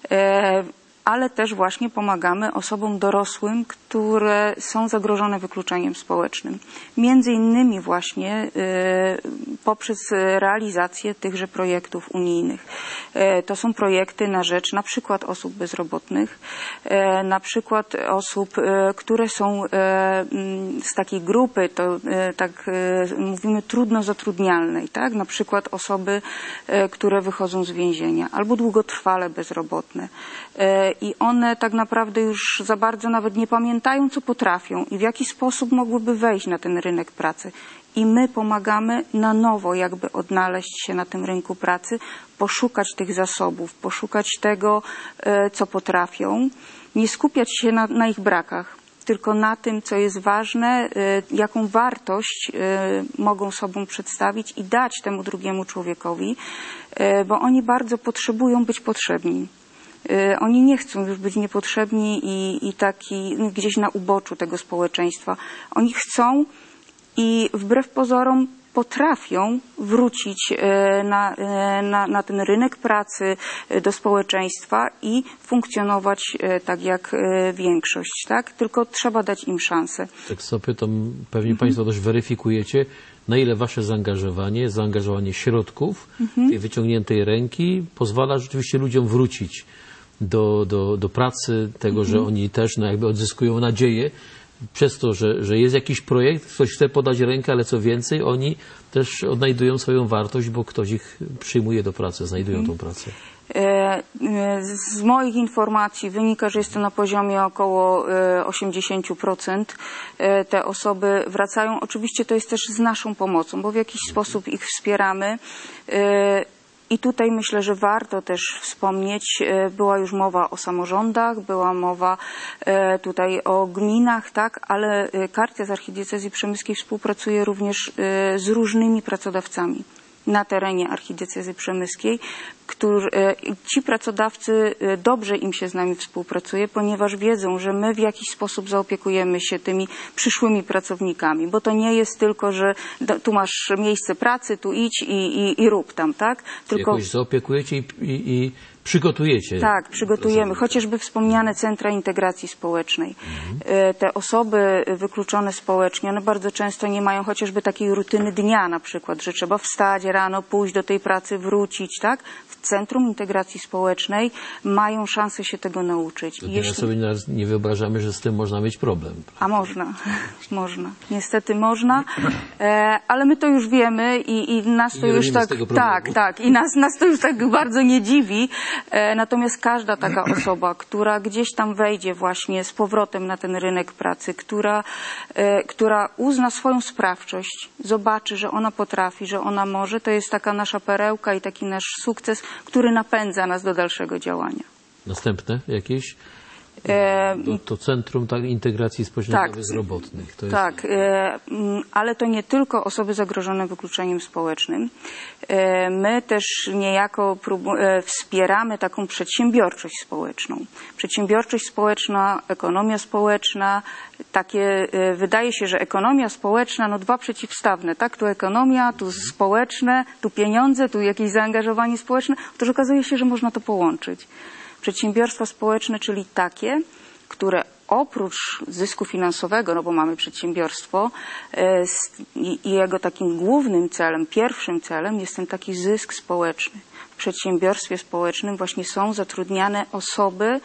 ale też właśnie pomagamy osobom dorosłym, które są zagrożone wykluczeniem społecznym. Między innymi właśnie poprzez realizację tychże projektów unijnych. To są projekty na rzecz na przykład osób bezrobotnych, na przykład osób, które są z takiej grupy, to tak mówimy trudno zatrudnialnej, tak? Na przykład osoby, które wychodzą z więzienia albo długotrwale bezrobotne. I one tak naprawdę już za bardzo nawet nie pamiętają, co potrafią i w jaki sposób mogłyby wejść na ten rynek pracy. I my pomagamy na nowo jakby odnaleźć się na tym rynku pracy, poszukać tych zasobów, poszukać tego, co potrafią, nie skupiać się na ich brakach, tylko na tym, co jest ważne, jaką wartość mogą sobą przedstawić i dać temu drugiemu człowiekowi, bo oni bardzo potrzebują być potrzebni. Oni nie chcą już być niepotrzebni i taki gdzieś na uboczu tego społeczeństwa. Oni chcą i wbrew pozorom potrafią wrócić na ten rynek pracy, do społeczeństwa i funkcjonować tak jak większość, tak? Tylko trzeba dać im szansę. Tak zapytam, pewnie Państwo też weryfikujecie, na ile Wasze zaangażowanie środków, tej wyciągniętej ręki pozwala rzeczywiście ludziom wrócić do pracy, tego, że oni też jakby odzyskują nadzieję przez to, że jest jakiś projekt, ktoś chce podać rękę, ale co więcej, oni też odnajdują swoją wartość, bo ktoś ich przyjmuje do pracy, znajdują tą pracę. Z moich informacji wynika, że jest to na poziomie około 80%. Te osoby wracają. Oczywiście to jest też z naszą pomocą, bo w jakiś sposób ich wspieramy. I tutaj myślę, że warto też wspomnieć, była już mowa o samorządach, była mowa tutaj o gminach, tak, ale Caritas Archidiecezji Przemyskiej współpracuje również z różnymi pracodawcami na terenie Archidiecezji Przemyskiej. Ci pracodawcy, dobrze im się z nami współpracuje, ponieważ wiedzą, że my w jakiś sposób zaopiekujemy się tymi przyszłymi pracownikami, bo to nie jest tylko, że tu masz miejsce pracy, tu idź i rób tam, tak? Tylko jakoś zaopiekujecie i przygotujecie. Tak, przygotujemy. Chociażby wspomniane centra integracji społecznej. Te osoby wykluczone społecznie, one bardzo często nie mają chociażby takiej rutyny dnia na przykład, że trzeba wstać rano, pójść do tej pracy, wrócić, tak? W Centrum Integracji Społecznej mają szansę się tego nauczyć. Teraz sobie nie wyobrażamy, że z tym można mieć problem. A można. Można. Niestety można, ale my to już wiemy i nas to już tak... Tak. I nas to już tak bardzo nie dziwi. Natomiast każda taka osoba, która gdzieś tam wejdzie właśnie z powrotem na ten rynek pracy, która uzna swoją sprawczość, zobaczy, że ona potrafi, że ona może, to jest taka nasza perełka i taki nasz sukces, który napędza nas do dalszego działania. Następne jakieś? To Centrum Integracji Społecznej dla Bezrobotnych. To jest... Tak, ale to nie tylko osoby zagrożone wykluczeniem społecznym. My też niejako wspieramy taką przedsiębiorczość społeczną. Przedsiębiorczość społeczna, ekonomia społeczna, takie wydaje się, że ekonomia społeczna, no dwa przeciwstawne, tak? Tu ekonomia, tu społeczne, tu pieniądze, tu jakieś zaangażowanie społeczne. Otóż okazuje się, że można to połączyć. Przedsiębiorstwa społeczne, czyli takie, które oprócz zysku finansowego, no bo mamy przedsiębiorstwo i jego takim głównym celem, pierwszym celem jest ten taki zysk społeczny. W przedsiębiorstwie społecznym właśnie są zatrudniane osoby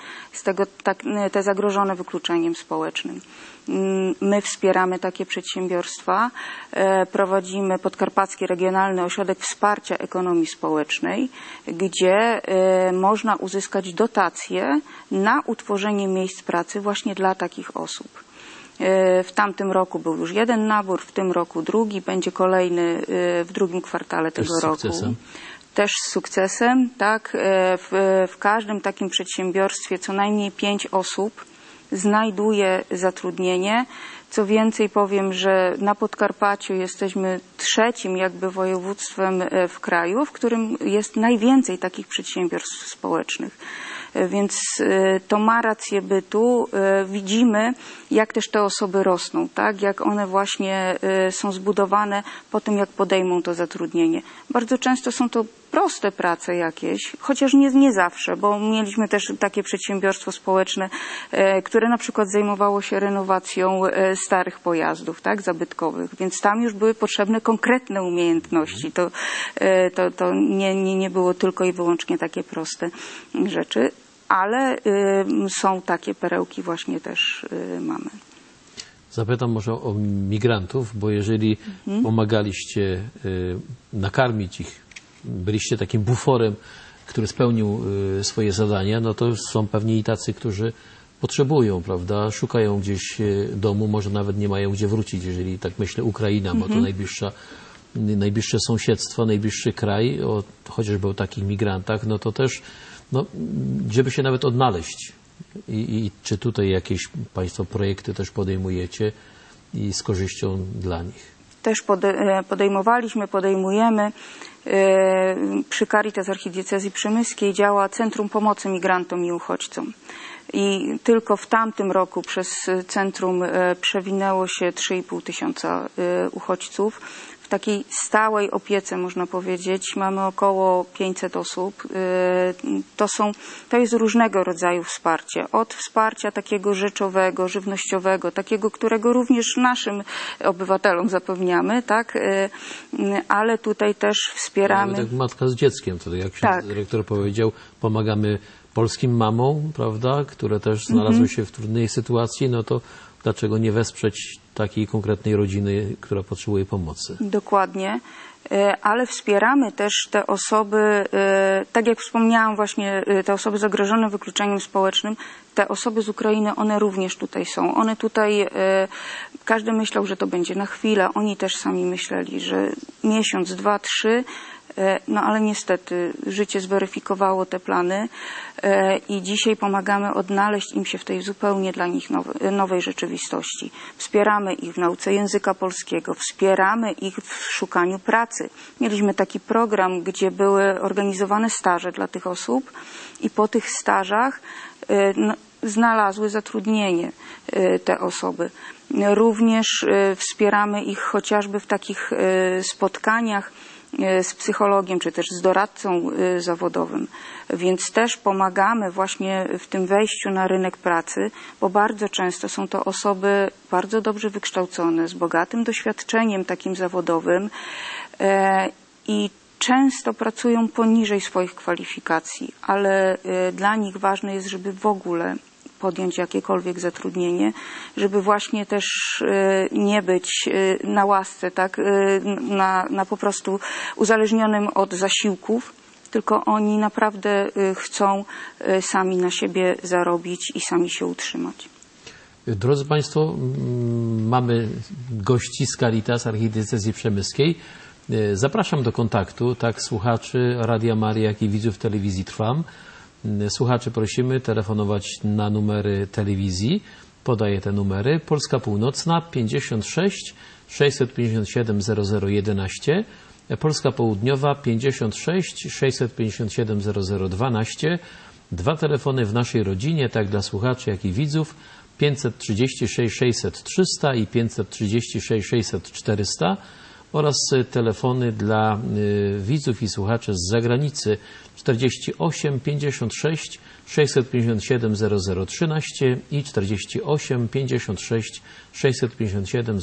te zagrożone wykluczeniem społecznym. My wspieramy takie przedsiębiorstwa, prowadzimy Podkarpacki Regionalny Ośrodek Wsparcia Ekonomii Społecznej, gdzie można uzyskać dotacje na utworzenie miejsc pracy właśnie dla takich osób. W tamtym roku był już jeden nabór, w tym roku drugi, będzie kolejny w drugim kwartale tego roku. Też z sukcesem, tak. W każdym takim przedsiębiorstwie co najmniej 5 osób znajduje zatrudnienie. Co więcej powiem, że na Podkarpaciu jesteśmy trzecim jakby województwem w kraju, w którym jest najwięcej takich przedsiębiorstw społecznych. Więc to ma rację bytu. Widzimy, jak też te osoby rosną, tak? Jak one właśnie są zbudowane po tym, jak podejmą to zatrudnienie. Bardzo często są to proste prace jakieś, chociaż nie zawsze, bo mieliśmy też takie przedsiębiorstwo społeczne, które na przykład zajmowało się renowacją starych pojazdów, tak, zabytkowych, więc tam już były potrzebne konkretne umiejętności. To nie było tylko i wyłącznie takie proste rzeczy, ale są takie perełki właśnie też mamy. Zapytam może o migrantów, bo jeżeli pomagaliście nakarmić ich, byliście takim buforem, który spełnił swoje zadania, no to są pewnie i tacy, którzy potrzebują, prawda, szukają gdzieś domu, może nawet nie mają gdzie wrócić, jeżeli tak myślę Ukraina, bo to najbliższe sąsiedztwo, najbliższy kraj, chociażby o takich migrantach, no to też, no, żeby się nawet odnaleźć. I czy tutaj jakieś Państwo projekty też podejmujecie i z korzyścią dla nich? Też podejmujemy. Przy Caritas Archidiecezji Przemyskiej działa Centrum Pomocy Migrantom i Uchodźcom. I tylko w tamtym roku przez centrum przewinęło się 3,5 tysiąca uchodźców. W takiej stałej opiece, można powiedzieć, mamy około 500 osób. To jest różnego rodzaju wsparcie. Od wsparcia takiego rzeczowego, żywnościowego, takiego, którego również naszym obywatelom zapewniamy, tak? Ale tutaj też wspieramy. Tak matka z dzieckiem, to jak ksiądz dyrektor powiedział, pomagamy polskim mamom, prawda, które też znalazły się w trudnej sytuacji, no to dlaczego nie wesprzeć takiej konkretnej rodziny, która potrzebuje pomocy? Dokładnie. ale wspieramy też te osoby, tak jak wspomniałam właśnie, te osoby zagrożone wykluczeniem społecznym, te osoby z Ukrainy, one również tutaj są. One tutaj, każdy myślał, że to będzie na chwilę, oni też sami myśleli, że miesiąc, 2, 3, no ale niestety życie zweryfikowało te plany i dzisiaj pomagamy odnaleźć im się w tej zupełnie dla nich nowej rzeczywistości. Wspieramy ich w nauce języka polskiego, wspieramy ich w szukaniu pracy. Mieliśmy taki program, gdzie były organizowane staże dla tych osób i po tych stażach znalazły zatrudnienie te osoby. Również wspieramy ich chociażby w takich spotkaniach z psychologiem, czy też z doradcą zawodowym. Więc też pomagamy właśnie w tym wejściu na rynek pracy, bo bardzo często są to osoby bardzo dobrze wykształcone, z bogatym doświadczeniem takim zawodowym i często pracują poniżej swoich kwalifikacji, ale dla nich ważne jest, żeby w ogóle podjąć jakiekolwiek zatrudnienie, żeby właśnie też nie być na łasce, tak, na po prostu uzależnionym od zasiłków, tylko oni naprawdę chcą sami na siebie zarobić i sami się utrzymać. Drodzy Państwo, mamy gości z Caritas Archidiecezji Przemyskiej. Zapraszam do kontaktu, tak, słuchaczy Radia Maryja, jak i widzów telewizji Trwam. Słuchaczy prosimy telefonować na numery telewizji. Podaję te numery. Polska Północna 56 657 0011, Polska Południowa 56 657 0012. Dwa telefony w naszej rodzinie, tak dla słuchaczy, jak i widzów, 536 600 300 i 536 600 400 oraz telefony dla widzów i słuchaczy z zagranicy 48 56 657 0013 i 48 56 657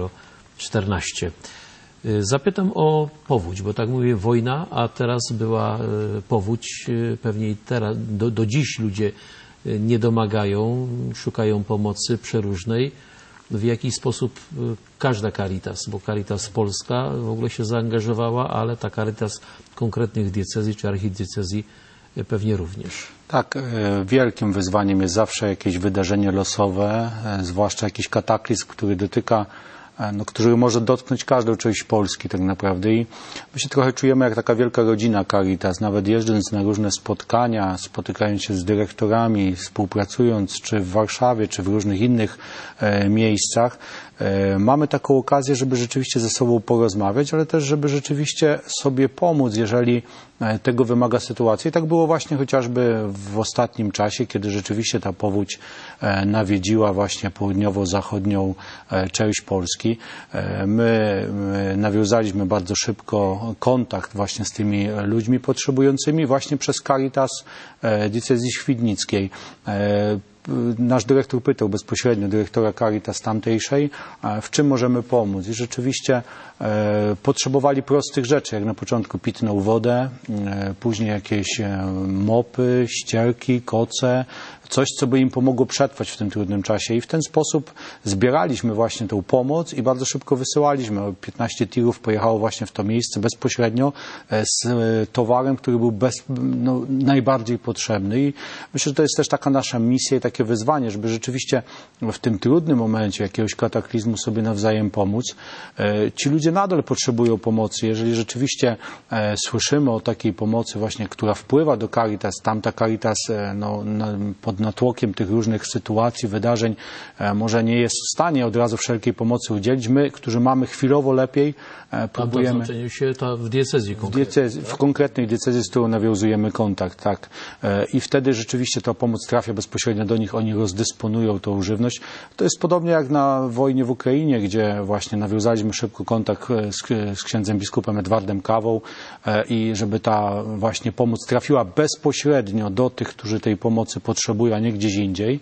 0014. Zapytam o powódź, bo tak mówię wojna, a teraz była powódź. Pewnie teraz, do dziś ludzie nie domagają, szukają pomocy przeróżnej. W jaki sposób każda Caritas, bo Caritas Polska w ogóle się zaangażowała, ale ta Caritas konkretnych diecezji czy archidiecezji pewnie również. Tak, wielkim wyzwaniem jest zawsze jakieś wydarzenie losowe, zwłaszcza jakiś kataklizm, który dotyka, który może dotknąć każdą część Polski tak naprawdę. I my się trochę czujemy jak taka wielka rodzina Caritas, nawet jeżdżąc na różne spotkania, spotykając się z dyrektorami, współpracując czy w Warszawie, czy w różnych innych miejscach. Mamy taką okazję, żeby rzeczywiście ze sobą porozmawiać, ale też, żeby rzeczywiście sobie pomóc, jeżeli tego wymaga sytuacja. I tak było właśnie chociażby w ostatnim czasie, kiedy rzeczywiście ta powódź nawiedziła właśnie południowo-zachodnią część Polski. My nawiązaliśmy bardzo szybko kontakt właśnie z tymi ludźmi potrzebującymi właśnie przez Caritas diecezji świdnickiej. Nasz dyrektor pytał bezpośrednio dyrektora Caritas tamtejszej, w czym możemy pomóc. I rzeczywiście potrzebowali prostych rzeczy, jak na początku pitną wodę, później jakieś mopy, ścierki, koce, coś, co by im pomogło przetrwać w tym trudnym czasie. I w ten sposób zbieraliśmy właśnie tę pomoc i bardzo szybko wysyłaliśmy. 15 tirów pojechało właśnie w to miejsce bezpośrednio z towarem, który był najbardziej potrzebny. I myślę, że to jest też taka nasza misja i takie wyzwanie, żeby rzeczywiście w tym trudnym momencie jakiegoś kataklizmu sobie nawzajem pomóc. Ci ludzie nadal potrzebują pomocy. Jeżeli rzeczywiście słyszymy o takiej pomocy właśnie, która wpływa do Caritas, tamta Caritas pod natłokiem tych różnych sytuacji, wydarzeń może nie jest w stanie od razu wszelkiej pomocy udzielić. My, którzy mamy chwilowo lepiej, próbujemy... To się w diecezji w konkretnej diecezji, z którą nawiązujemy kontakt, tak. I wtedy rzeczywiście ta pomoc trafia bezpośrednio do nich, oni rozdysponują tą żywność. To jest podobnie jak na wojnie w Ukrainie, gdzie właśnie nawiązaliśmy szybko kontakt z księdzem biskupem Edwardem Kawą i żeby ta właśnie pomoc trafiła bezpośrednio do tych, którzy tej pomocy potrzebują, a nie gdzieś indziej.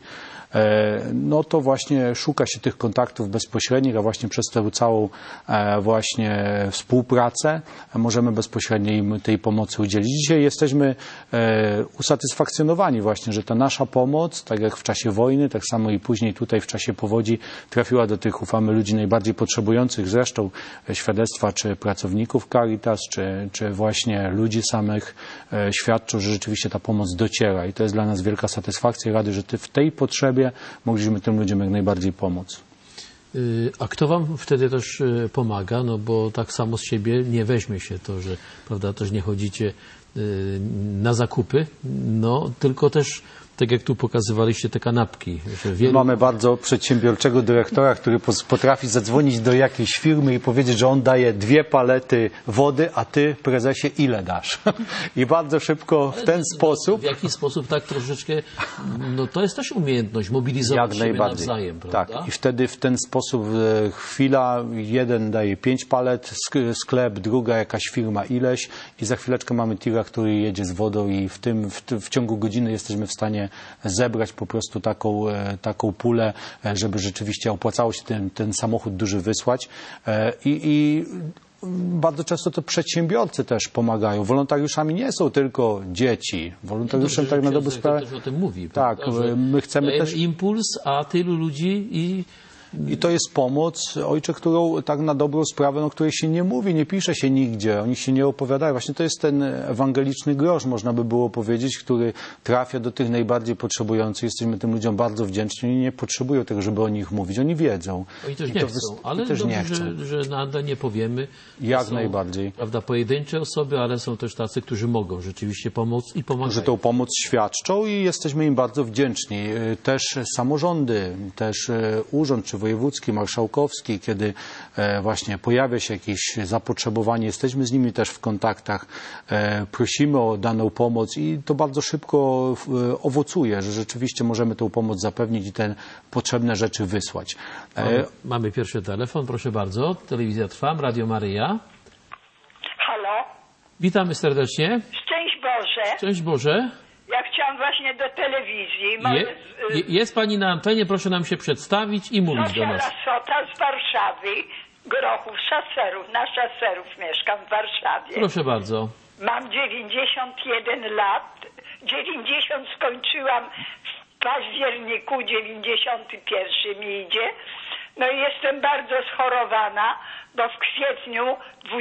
no to właśnie szuka się tych kontaktów bezpośrednich, a właśnie przez tę całą właśnie współpracę możemy bezpośrednio im tej pomocy udzielić. Dzisiaj jesteśmy usatysfakcjonowani właśnie, że ta nasza pomoc, tak jak w czasie wojny, tak samo i później tutaj w czasie powodzi, trafiła do tych, ufamy, ludzi najbardziej potrzebujących. Zresztą świadectwa czy pracowników Caritas, czy właśnie ludzi samych świadczą, że rzeczywiście ta pomoc dociera i to jest dla nas wielka satysfakcja i rady, że w tej potrzebie mogliśmy tym ludziom jak najbardziej pomóc. A kto wam wtedy też pomaga? No bo tak samo z siebie nie weźmie się to, że prawda, też nie chodzicie na zakupy, no tylko też tak jak tu pokazywaliście te kanapki. Że Mamy bardzo przedsiębiorczego dyrektora, który potrafi zadzwonić do jakiejś firmy i powiedzieć, że on daje 2 palety wody, a ty, prezesie, ile dasz? I bardzo szybko w ten sposób... W jaki sposób tak troszeczkę, no to jest też umiejętność mobilizować jak siebie najbardziej nawzajem, prawda? Tak, i wtedy w ten sposób chwila, jeden daje 5 palet, sklep, druga jakaś firma ileś i za chwileczkę mamy tira, który jedzie z wodą i w ciągu godziny jesteśmy w stanie zebrać po prostu taką pulę, żeby rzeczywiście opłacało się ten samochód duży wysłać i bardzo często to przedsiębiorcy też pomagają. Wolontariuszami nie są tylko dzieci. Wolontariuszem tak na dobrą sprawę... też o tym mówi. Tak, prawda, my chcemy też... impuls, a tylu ludzi I to jest pomoc, ojcze, którą tak na dobrą sprawę, o której się nie mówi, nie pisze się nigdzie, o nich się nie opowiadają. Właśnie to jest ten ewangeliczny grosz, można by było powiedzieć, który trafia do tych najbardziej potrzebujących. Jesteśmy tym ludziom bardzo wdzięczni. Oni nie potrzebują tego, żeby o nich mówić. Oni wiedzą. Oni też nie chcą, ale też dobrze, nie chcą. że na antenie powiemy. Jak są, najbardziej. Prawda, pojedyncze osoby, ale są też tacy, którzy mogą rzeczywiście pomóc i pomagają. Że tą pomoc świadczą i jesteśmy im bardzo wdzięczni. Też samorządy, też urząd, czy wojewódzki, marszałkowski, kiedy właśnie pojawia się jakieś zapotrzebowanie, jesteśmy z nimi też w kontaktach, prosimy o daną pomoc i to bardzo szybko owocuje, że rzeczywiście możemy tą pomoc zapewnić i te potrzebne rzeczy wysłać. Mamy pierwszy telefon, proszę bardzo. Telewizja Trwam, Radio Maryja. Halo? Witamy serdecznie. Szczęść Boże. Szczęść Boże. Ja chciałam właśnie do telewizji. Jest Pani na antenie, proszę nam się przedstawić i mówić do Zosia nas. Lasota z Warszawy, Grochów, Szaserów. Na Szaserów mieszkam w Warszawie. Proszę bardzo. Mam 91 lat. 90 skończyłam w październiku, 91 mi idzie. No i jestem bardzo schorowana, bo w kwietniu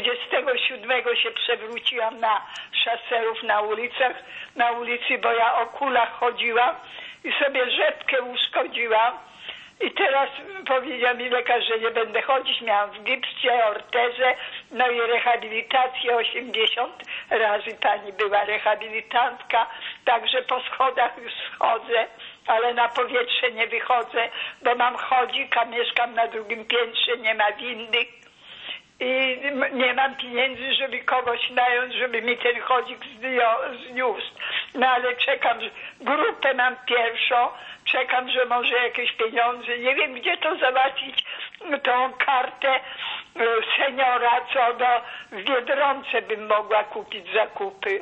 27 się przewróciłam na Szaserów na ulicy, bo ja o kulach chodziłam i sobie rzepkę uszkodziłam. I teraz powiedział mi lekarz, że nie będę chodzić. Miałam w gipsie, ortezę, no i rehabilitację 80 razy pani była rehabilitantka. Także po schodach już schodzę, ale na powietrze nie wychodzę, bo mam chodzik, a mieszkam na drugim piętrze, nie ma windy. I nie mam pieniędzy, żeby kogoś nająć, żeby mi ten chodzik zniósł. No ale czekam, grupę mam pierwszą, czekam, że może jakieś pieniądze, nie wiem gdzie to załatwić, tą kartę seniora, co w Biedronce bym mogła kupić zakupy.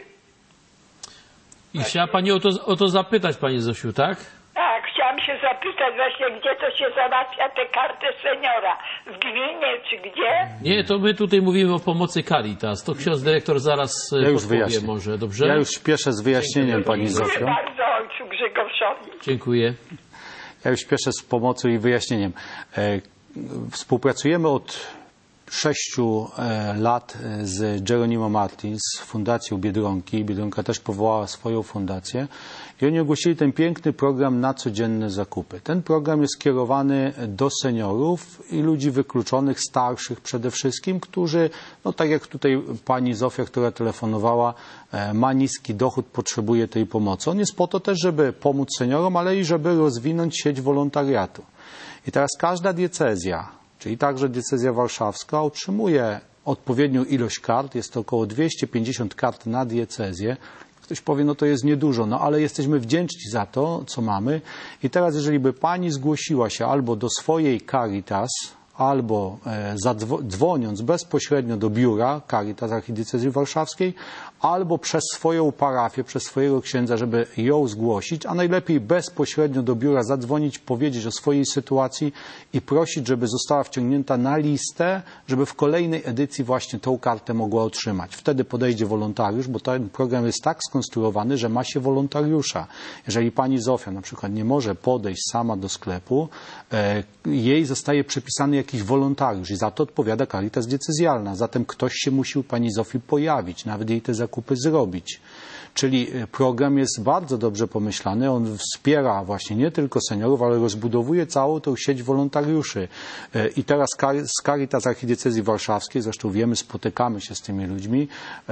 I chciała Pani o to zapytać, Pani Zosiu, tak? Tak, chciałam się zapytać właśnie, gdzie to się załatwia tę kartę seniora? W gminie czy gdzie? Nie, to my tutaj mówimy o pomocy Caritas. To ksiądz dyrektor zaraz podpowie może, dobrze? Ja już śpieszę z wyjaśnieniem, Pani Zofio. Dziękuję bardzo ojcu Grzegorzowi. Dziękuję. Ja już śpieszę z pomocą i wyjaśnieniem. Współpracujemy od 6 lat z Geronimo Martins, z Fundacją Biedronki. Biedronka też powołała swoją fundację i oni ogłosili ten piękny program na codzienne zakupy. Ten program jest skierowany do seniorów i ludzi wykluczonych, starszych przede wszystkim, którzy, no tak jak tutaj pani Zofia, która telefonowała, ma niski dochód, potrzebuje tej pomocy. On jest po to też, żeby pomóc seniorom, ale i żeby rozwinąć sieć wolontariatu. I teraz każda diecezja, czyli także diecezja warszawska, otrzymuje odpowiednią ilość kart, jest to około 250 kart na diecezję. Ktoś powie, no to jest niedużo, no ale jesteśmy wdzięczni za to, co mamy. I teraz, jeżeli by pani zgłosiła się albo do swojej Caritas, albo dzwoniąc bezpośrednio do biura Caritas Archidiecezji Warszawskiej, albo przez swoją parafię, przez swojego księdza, żeby ją zgłosić, a najlepiej bezpośrednio do biura zadzwonić, powiedzieć o swojej sytuacji i prosić, żeby została wciągnięta na listę, żeby w kolejnej edycji właśnie tą kartę mogła otrzymać. Wtedy podejdzie wolontariusz, bo ten program jest tak skonstruowany, że ma się wolontariusza. Jeżeli pani Zofia na przykład nie może podejść sama do sklepu, jej zostaje przypisany jakiś wolontariusz i za to odpowiada Caritas diecezjalna. Zatem ktoś się musi u pani Zofii pojawić, nawet jej te zakupy zrobić. Czyli program jest bardzo dobrze pomyślany, on wspiera właśnie nie tylko seniorów, ale rozbudowuje całą tą sieć wolontariuszy. I teraz z Caritas Archidiecezji Warszawskiej, zresztą wiemy, spotykamy się z tymi ludźmi,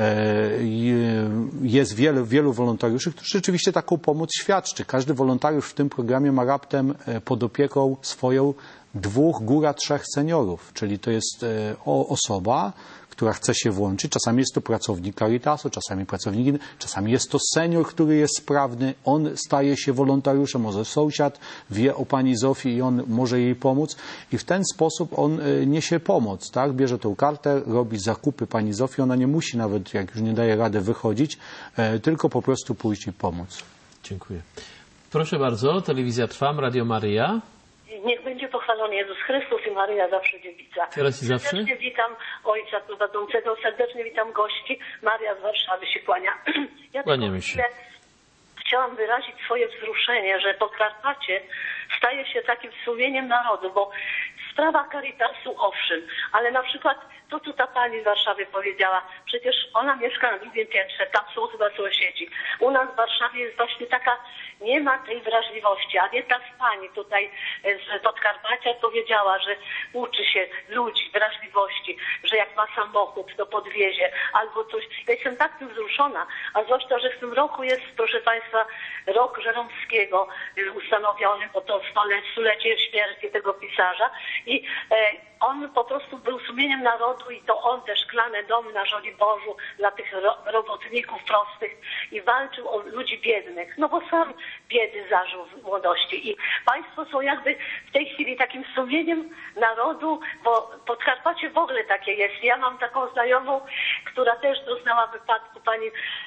jest wielu wolontariuszy, którzy rzeczywiście taką pomoc świadczy. Każdy wolontariusz w tym programie ma raptem pod opieką swoją 2, góra 3 seniorów, czyli to jest osoba, która chce się włączyć. Czasami jest to pracownik Caritasu, czasami pracownik inny, czasami jest to senior, który jest sprawny, on staje się wolontariuszem, może sąsiad wie o pani Zofii i on może jej pomóc i w ten sposób on niesie pomoc, tak? Bierze tą kartę, robi zakupy pani Zofii, ona nie musi nawet, jak już nie daje rady, wychodzić, tylko po prostu pójść i pomóc. Dziękuję. Proszę bardzo, telewizja Trwam, Radio Maryja. Niech będzie pochwalony Jezus Chrystus i Maryja zawsze dziewica. Teraz i zawsze. Serdecznie witam ojca prowadzącego, serdecznie witam gości. Maria z Warszawy się kłania. Ja Kłaniamy się. Chciałam wyrazić swoje wzruszenie, że Podkarpacie staje się takim sumieniem narodu, bo sprawa Caritasu owszem, ale na przykład to, co ta pani z Warszawy powiedziała, przecież ona mieszka na drugim piętrze, tam są chyba sąsiedzi. U nas w Warszawie jest właśnie taka, nie ma tej wrażliwości, a nie ta pani tutaj z Podkarpacia powiedziała, że uczy się ludzi wrażliwości, że jak ma samochód, to podwiezie albo coś. Ja jestem tak tym wzruszona, a zwłaszcza, że w tym roku jest, proszę państwa, rok Żeromskiego ustanowiony, bo to stulecie śmierci tego pisarza i on po prostu był sumieniem narodu i to on te szklane domy na Żoliborzu dla tych robotników prostych i walczył o ludzi biednych, no bo sam biedy zażył w młodości i państwo są jakby w tej chwili takim sumieniem narodu, bo Podkarpacie w ogóle takie jest. Ja mam taką znajomą, która też doznała wypadku, pani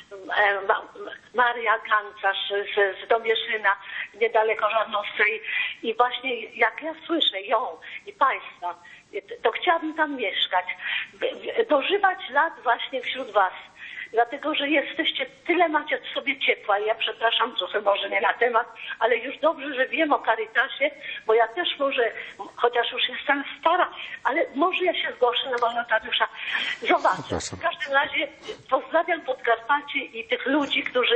Maria Gancarz z Domieszyna, niedaleko Żarnowca i właśnie jak ja słyszę ją i państwa, to chciałabym tam mieszkać, dożywać lat właśnie wśród was. Dlatego, że jesteście, tyle macie w sobie ciepła. Ja przepraszam, trochę może nie na temat, ale już dobrze, że wiem o Caritasie, bo ja też może, chociaż już jestem stara, ale może ja się zgłoszę na wolontariusza. Zobaczę. W każdym razie pozdrawiam Podkarpacie i tych ludzi, którzy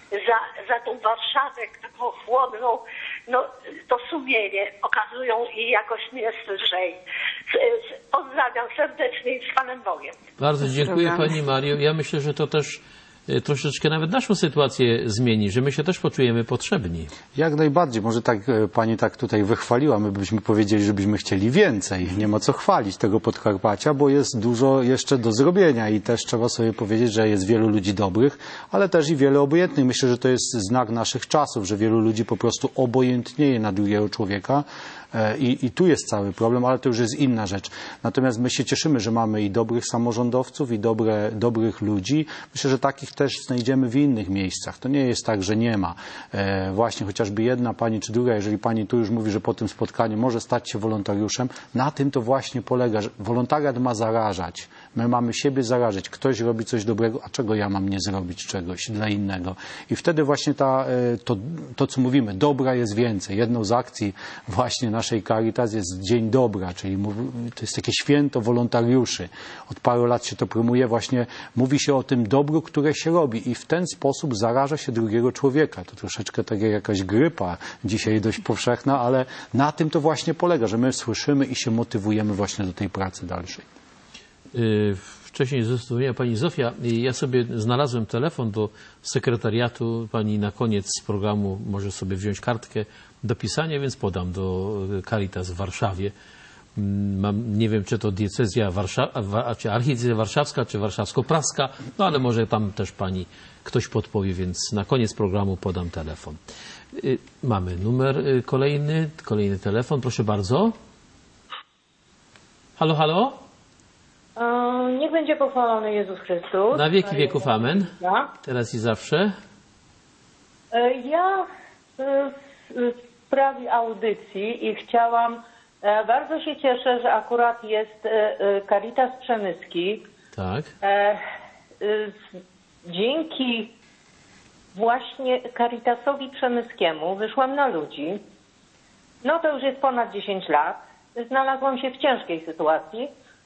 za tą Warszawę taką chłodną, no to sumienie okazują i jakoś mnie jest lżej. Pozdrawiam serdecznie i z Panem Bogiem. Bardzo dziękuję Pani Mario. Ja myślę, że to też troszeczkę nawet naszą sytuację zmieni, że my się też poczujemy potrzebni. Jak najbardziej. Może tak pani tak tutaj wychwaliła, my byśmy powiedzieli, żebyśmy chcieli więcej. Nie ma co chwalić tego Podkarpacia, bo jest dużo jeszcze do zrobienia i też trzeba sobie powiedzieć, że jest wielu ludzi dobrych, ale też i wiele obojętnych. Myślę, że to jest znak naszych czasów, że wielu ludzi po prostu obojętnieje na drugiego człowieka. I tu jest cały problem, ale to już jest inna rzecz. Natomiast my się cieszymy, że mamy i dobrych samorządowców, i dobrych ludzi. Myślę, że takich też znajdziemy w innych miejscach. To nie jest tak, że nie ma. Właśnie chociażby jedna pani czy druga, jeżeli pani tu już mówi, że po tym spotkaniu może stać się wolontariuszem, na tym to właśnie polega, że wolontariat ma zarażać. My mamy siebie zarażać. Ktoś robi coś dobrego, a czego ja mam nie zrobić czegoś dla innego? I wtedy właśnie to co mówimy, dobra jest więcej. Jedną z akcji właśnie naszej Caritas jest Dzień Dobra, czyli to jest takie święto wolontariuszy. Od paru lat się to promuje, właśnie mówi się o tym dobru, które się robi i w ten sposób zaraża się drugiego człowieka. To troszeczkę tak jak jakaś grypa dzisiaj dość powszechna, ale na tym to właśnie polega, że my słyszymy i się motywujemy właśnie do tej pracy dalszej. Wcześniej zostawiła Pani Zofia. Ja sobie znalazłem telefon do sekretariatu. Pani na koniec programu może sobie wziąć kartkę do pisania, więc podam do Caritas w Warszawie. Nie wiem, czy to diecezja czy archidiecezja warszawska, czy warszawsko-praska, no ale może tam też Pani ktoś podpowie, więc na koniec programu podam telefon. Mamy numer kolejny telefon. Proszę bardzo. Halo, halo? Niech będzie pochwalony Jezus Chrystus. Na wieki wieków, amen. Teraz i zawsze. Ja w sprawie audycji i chciałam, bardzo się cieszę, że akurat jest Caritas Przemyski. Tak. Dzięki właśnie Caritasowi Przemyskiemu wyszłam na ludzi. No to już jest ponad 10 lat. Znalazłam się w ciężkiej sytuacji.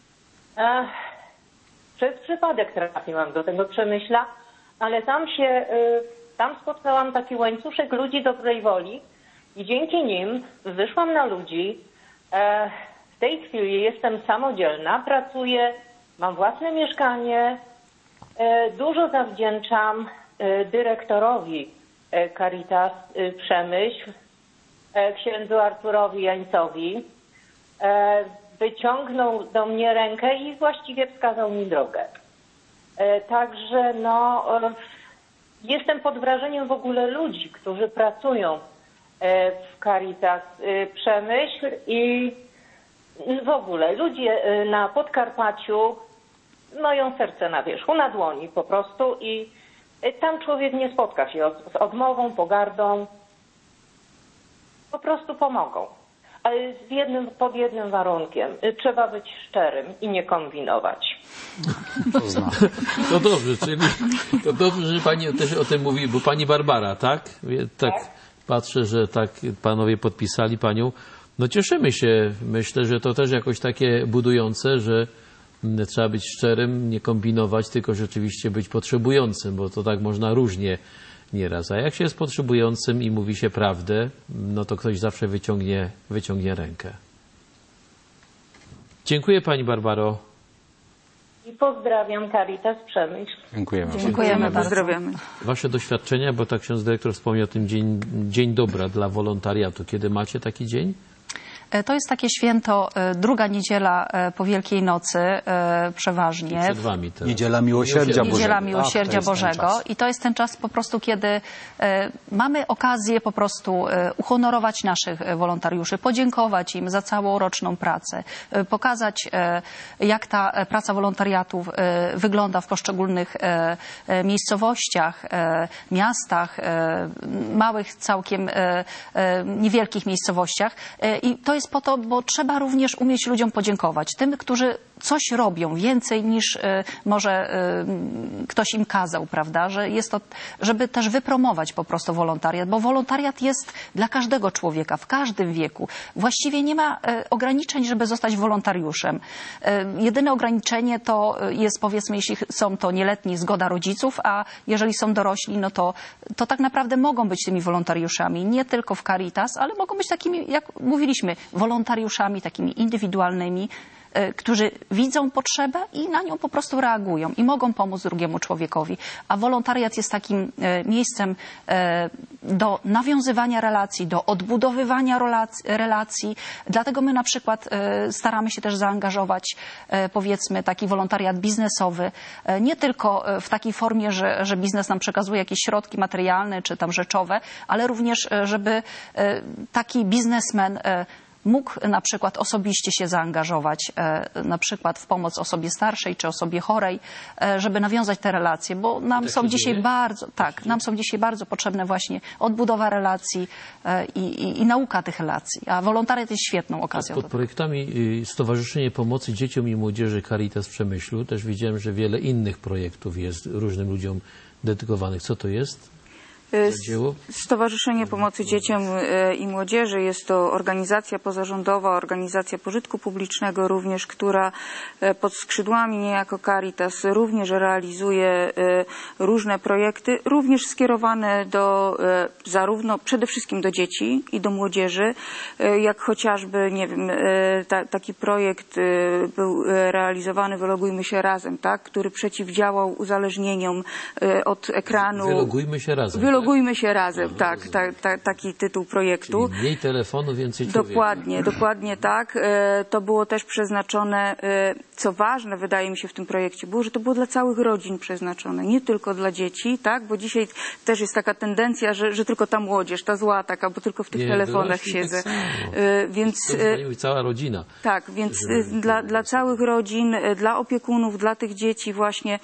Przez przypadek trafiłam do tego Przemyśla, ale tam spotkałam taki łańcuszek ludzi dobrej woli i dzięki nim wyszłam na ludzi. W tej chwili jestem samodzielna, pracuję, mam własne mieszkanie. Dużo zawdzięczam dyrektorowi Caritas Przemyśl, księdzu Arturowi Jańcowi. Wyciągnął do mnie rękę i właściwie wskazał mi drogę. Także jestem pod wrażeniem w ogóle ludzi, którzy pracują w Caritas Przemyśl i w ogóle ludzie na Podkarpaciu mają serce na wierzchu, na dłoni po prostu i tam człowiek nie spotka się z odmową, pogardą. Po prostu pomogą. Ale pod jednym warunkiem. Trzeba być szczerym i nie kombinować. To dobrze, to dobrze, że pani też o tym mówi, bo pani Barbara, tak? Tak. Patrzę, że tak panowie podpisali panią. No cieszymy się. Myślę, że to też jakoś takie budujące, że trzeba być szczerym, nie kombinować, tylko rzeczywiście być potrzebującym, bo to tak można różnie nieraz. A jak się jest potrzebującym i mówi się prawdę, no to ktoś zawsze wyciągnie rękę. Dziękuję pani Barbaro. I pozdrawiam Caritas Przemyśl. Dziękujemy. Dziękujemy, pozdrawiamy. Wasze doświadczenia, bo tak ksiądz dyrektor wspomniał o tym dzień dobra dla wolontariatu. Kiedy macie taki dzień? To jest takie święto, druga niedziela po Wielkiej Nocy przeważnie. Przed wami teraz. Niedziela Miłosierdzia Bożego. Niedziela Miłosierdzia Tak, to jest ten Bożego. czas. I to jest ten czas po prostu, kiedy mamy okazję po prostu uhonorować naszych wolontariuszy, podziękować im za całoroczną pracę, pokazać, jak ta praca wolontariatów wygląda w poszczególnych miejscowościach, miastach, małych całkiem niewielkich miejscowościach. I to jest po to, bo trzeba również umieć ludziom podziękować. Tym, którzy coś robią więcej niż może ktoś im kazał, prawda? Że jest to, żeby też wypromować po prostu wolontariat, bo wolontariat jest dla każdego człowieka, w każdym wieku. Właściwie nie ma ograniczeń, żeby zostać wolontariuszem. Jedyne ograniczenie to jest, powiedzmy, jeśli są to nieletni, zgoda rodziców, a jeżeli są dorośli, no to tak naprawdę mogą być tymi wolontariuszami, nie tylko w Caritas, ale mogą być takimi, jak mówiliśmy, wolontariuszami takimi indywidualnymi, którzy widzą potrzebę i na nią po prostu reagują i mogą pomóc drugiemu człowiekowi. A wolontariat jest takim miejscem do nawiązywania relacji, do odbudowywania relacji. Dlatego my na przykład staramy się też zaangażować, powiedzmy, taki wolontariat biznesowy. Nie tylko w takiej formie, że biznes nam przekazuje jakieś środki materialne czy tam rzeczowe, ale również, żeby taki biznesmen mógł na przykład osobiście się zaangażować na przykład w pomoc osobie starszej czy osobie chorej, żeby nawiązać te relacje, bo nam są dzisiaj bardzo potrzebne właśnie odbudowa relacji i nauka tych relacji, a wolontariat jest świetną okazją. Pod projektami Stowarzyszenie Pomocy Dzieciom i Młodzieży Caritas w Przemyślu też widziałem, że wiele innych projektów jest różnym ludziom dedykowanych. Co to jest? Stowarzyszenie Pomocy Dzieciom i Młodzieży jest to organizacja pozarządowa, organizacja pożytku publicznego również, która pod skrzydłami niejako Caritas również realizuje różne projekty, również skierowane zarówno przede wszystkim do dzieci i do młodzieży, jak chociażby, nie wiem, taki projekt był realizowany Wylogujmy się razem, tak, który przeciwdziałał uzależnieniom od ekranu. Wylogujmy się razem. Zalogujmy się razem, taki tytuł projektu. Czyli mniej telefonu, więcej człowieka. Dokładnie tak. To było też przeznaczone, co ważne wydaje mi się w tym projekcie było, że to było dla całych rodzin przeznaczone, nie tylko dla dzieci, tak? Bo dzisiaj też jest taka tendencja, że tylko ta młodzież, ta zła taka, bo tylko w tych telefonach siedzę. Tak więc cała rodzina. Tak, więc dla całych rodzin, dla opiekunów, dla tych dzieci właśnie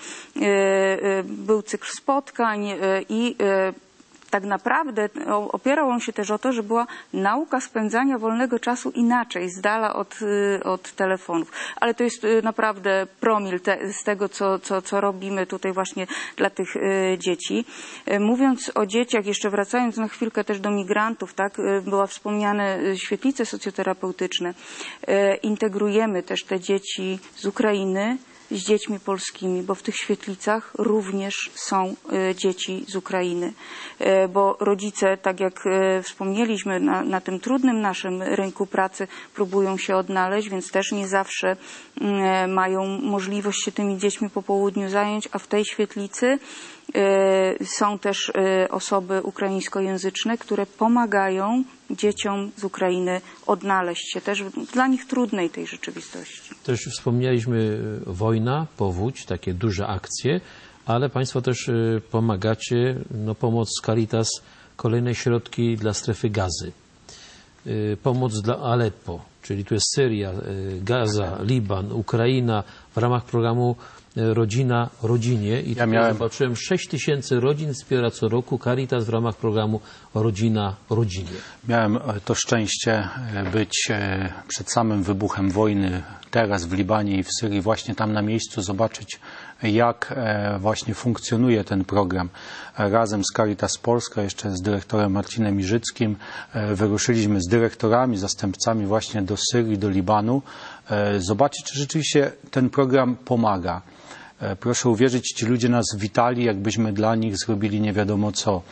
był cykl spotkań i tak naprawdę opierał on się też o to, że była nauka spędzania wolnego czasu inaczej, z dala od telefonów. Ale to jest naprawdę promil z tego, co robimy tutaj właśnie dla tych dzieci. Mówiąc o dzieciach, jeszcze wracając na chwilkę też do migrantów, tak, była wspomniane świetlice socjoterapeutyczne. Integrujemy też te dzieci z Ukrainy z dziećmi polskimi, bo w tych świetlicach również są dzieci z Ukrainy. Bo rodzice, tak jak wspomnieliśmy, na tym trudnym naszym rynku pracy próbują się odnaleźć, więc też nie zawsze mają możliwość się tymi dziećmi po południu zająć, a w tej świetlicy są też osoby ukraińskojęzyczne, które pomagają dzieciom z Ukrainy odnaleźć się też w dla nich trudnej tej rzeczywistości. Też wspomnieliśmy wojna, powódź, takie duże akcje, ale Państwo też pomagacie, pomoc Caritas, kolejne środki dla strefy Gazy, pomoc dla Aleppo, czyli tu jest Syria, Gaza, Liban, Ukraina w ramach programu Rodzina Rodzinie i zobaczyłem 6 000 rodzin wspiera co roku Caritas w ramach programu Rodzina Rodzinie. Miałem to szczęście być przed samym wybuchem wojny teraz w Libanie i w Syrii, właśnie tam na miejscu zobaczyć, jak właśnie funkcjonuje ten program. Razem z Caritas Polska, jeszcze z dyrektorem Marcinem Iżyckim, wyruszyliśmy z dyrektorami, zastępcami właśnie do Syrii, do Libanu, zobaczyć, czy rzeczywiście ten program pomaga. Proszę uwierzyć, ci ludzie nas witali, jakbyśmy dla nich zrobili nie wiadomo co.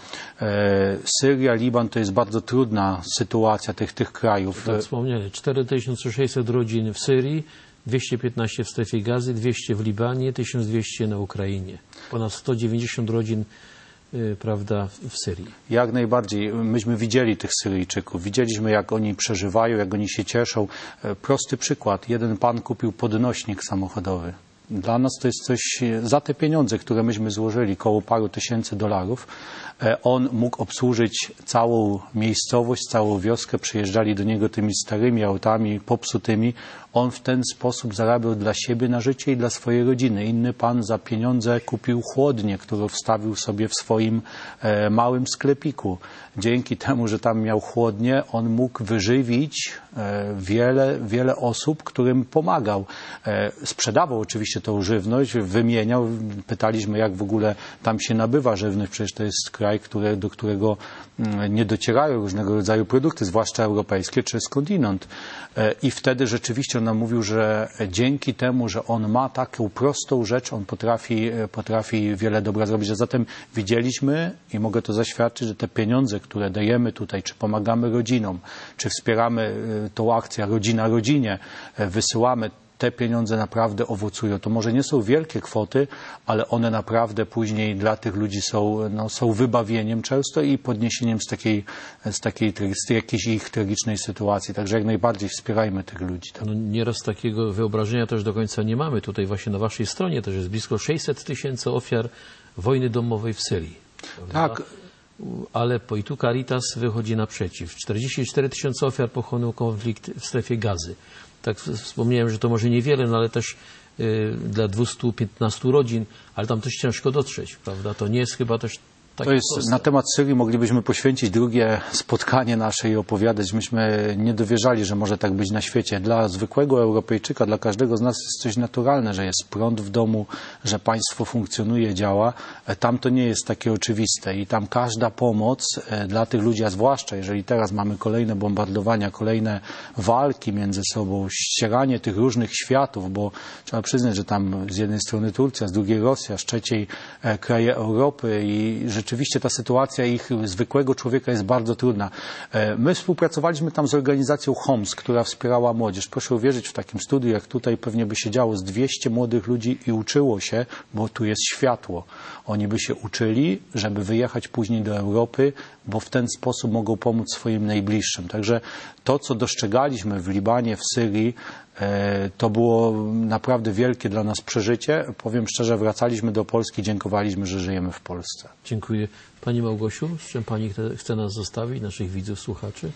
Syria, Liban to jest bardzo trudna sytuacja tych krajów. Tak wspomniałem, 4600 rodzin w Syrii, 215 w strefie Gazy, 200 w Libanie, 1200 na Ukrainie. Ponad 190 rodzin, prawda, w Syrii. Jak najbardziej. Myśmy widzieli tych Syryjczyków. Widzieliśmy, jak oni przeżywają, jak oni się cieszą. Prosty przykład. Jeden pan kupił podnośnik samochodowy. Dla nas to jest coś, za te pieniądze, które myśmy złożyli, koło paru tysięcy dolarów, on mógł obsłużyć całą miejscowość, całą wioskę, przyjeżdżali do niego tymi starymi autami, popsutymi. On w ten sposób zarabiał dla siebie na życie i dla swojej rodziny. Inny pan za pieniądze kupił chłodnię, którą wstawił sobie w swoim małym sklepiku. Dzięki temu, że tam miał chłodnię, on mógł wyżywić wiele osób, którym pomagał. Sprzedawał oczywiście tą żywność, wymieniał. Pytaliśmy, jak w ogóle tam się nabywa żywność. Przecież to jest kraj, do którego nie docierają różnego rodzaju produkty, zwłaszcza europejskie, czy skądinąd. I wtedy rzeczywiście on nam mówił, że dzięki temu, że on ma taką prostą rzecz, on potrafi wiele dobra zrobić. A zatem widzieliśmy i mogę to zaświadczyć, że te pieniądze, które dajemy tutaj, czy pomagamy rodzinom, czy wspieramy tą akcję Rodzina Rodzinie, wysyłamy, te pieniądze naprawdę owocują. To może nie są wielkie kwoty, ale one naprawdę później dla tych ludzi są wybawieniem często i podniesieniem z jakiejś ich tragicznej sytuacji. Także jak najbardziej wspierajmy tych ludzi. Tak? Nieraz takiego wyobrażenia też do końca nie mamy. Tutaj właśnie na waszej stronie też jest blisko 600 000 ofiar wojny domowej w Syrii. Tak. Aleppo i tu Caritas wychodzi naprzeciw. 44 000 ofiar pochłonął konflikt w strefie Gazy. Tak wspomniałem, że to może niewiele, no ale też dla 215 rodzin, ale tam też ciężko dotrzeć, prawda? To nie jest chyba też To jest, na temat Syrii moglibyśmy poświęcić drugie spotkanie nasze i opowiadać. Myśmy nie dowierzali, że może tak być na świecie. Dla zwykłego Europejczyka, dla każdego z nas jest coś naturalne, że jest prąd w domu, że państwo funkcjonuje, działa. Tam to nie jest takie oczywiste i tam każda pomoc dla tych ludzi, a zwłaszcza jeżeli teraz mamy kolejne bombardowania, kolejne walki między sobą, ścieranie tych różnych światów, bo trzeba przyznać, że tam z jednej strony Turcja, z drugiej Rosja, z trzeciej kraje Europy i rzeczywiście rzeczywiście ta sytuacja ich zwykłego człowieka jest bardzo trudna. My współpracowaliśmy tam z organizacją HOMS, która wspierała młodzież. Proszę uwierzyć, w takim studiu jak tutaj pewnie by siedziało z 200 młodych ludzi i uczyło się, bo tu jest światło. Oni by się uczyli, żeby wyjechać później do Europy, bo w ten sposób mogą pomóc swoim najbliższym. Także to, co dostrzegaliśmy w Libanie, w Syrii, to było naprawdę wielkie dla nas przeżycie. Powiem szczerze, wracaliśmy do Polski, dziękowaliśmy, że żyjemy w Polsce. Dziękuję. Pani Małgosiu, z czym Pani chce nas zostawić, naszych widzów, słuchaczy?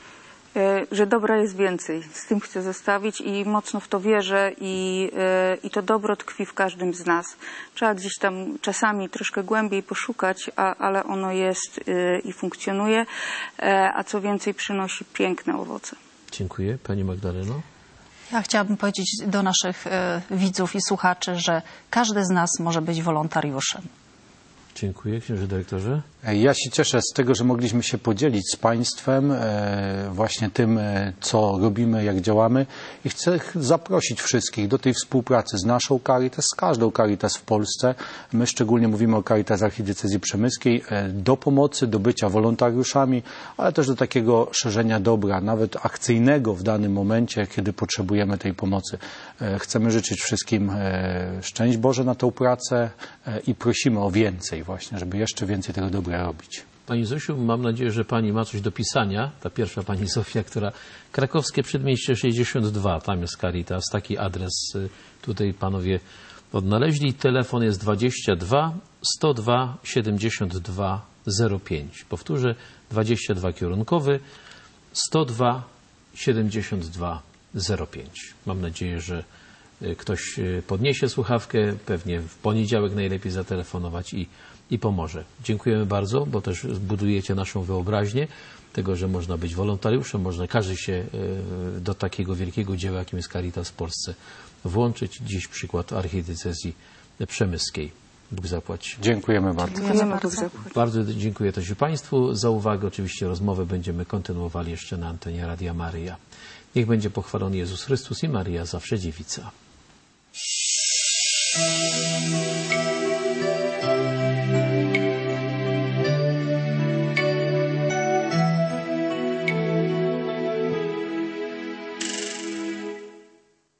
Że dobra jest więcej. Z tym chcę zostawić i mocno w to wierzę i to dobro tkwi w każdym z nas. Trzeba gdzieś tam czasami troszkę głębiej poszukać, ale ono jest i funkcjonuje, a co więcej przynosi piękne owoce. Dziękuję. Pani Magdaleno? Ja chciałabym powiedzieć do naszych widzów i słuchaczy, że każdy z nas może być wolontariuszem. Dziękuję. Księże dyrektorze? Ja się cieszę z tego, że mogliśmy się podzielić z Państwem właśnie tym, co robimy, jak działamy i chcę zaprosić wszystkich do tej współpracy z naszą Caritas, z każdą Caritas w Polsce. My szczególnie mówimy o Caritas Archidiecezji Przemyskiej, do pomocy, do bycia wolontariuszami, ale też do takiego szerzenia dobra, nawet akcyjnego w danym momencie, kiedy potrzebujemy tej pomocy. Chcemy życzyć wszystkim szczęść Boże na tą pracę i prosimy o więcej właśnie, żeby jeszcze więcej tego dobra robić. Pani Zosiu, mam nadzieję, że Pani ma coś do pisania. Ta pierwsza Pani Zofia, która Krakowskie Przedmieście 62, tam jest Caritas, taki adres tutaj Panowie odnaleźli. Telefon jest 22 102 72 05. Powtórzę, 22 kierunkowy 102 72 05. Mam nadzieję, że ktoś podniesie słuchawkę, pewnie w poniedziałek najlepiej zatelefonować i pomoże. Dziękujemy bardzo, bo też budujecie naszą wyobraźnię tego, że można być wolontariuszem, każdy się do takiego wielkiego dzieła, jakim jest Caritas w Polsce, włączyć. Dziś przykład Archidiecezji Przemyskiej. Bóg zapłać. Dziękujemy bardzo. Bardzo dziękuję też Państwu za uwagę. Oczywiście rozmowę będziemy kontynuowali jeszcze na antenie Radia Maryja. Niech będzie pochwalony Jezus Chrystus i Maryja zawsze dziewica.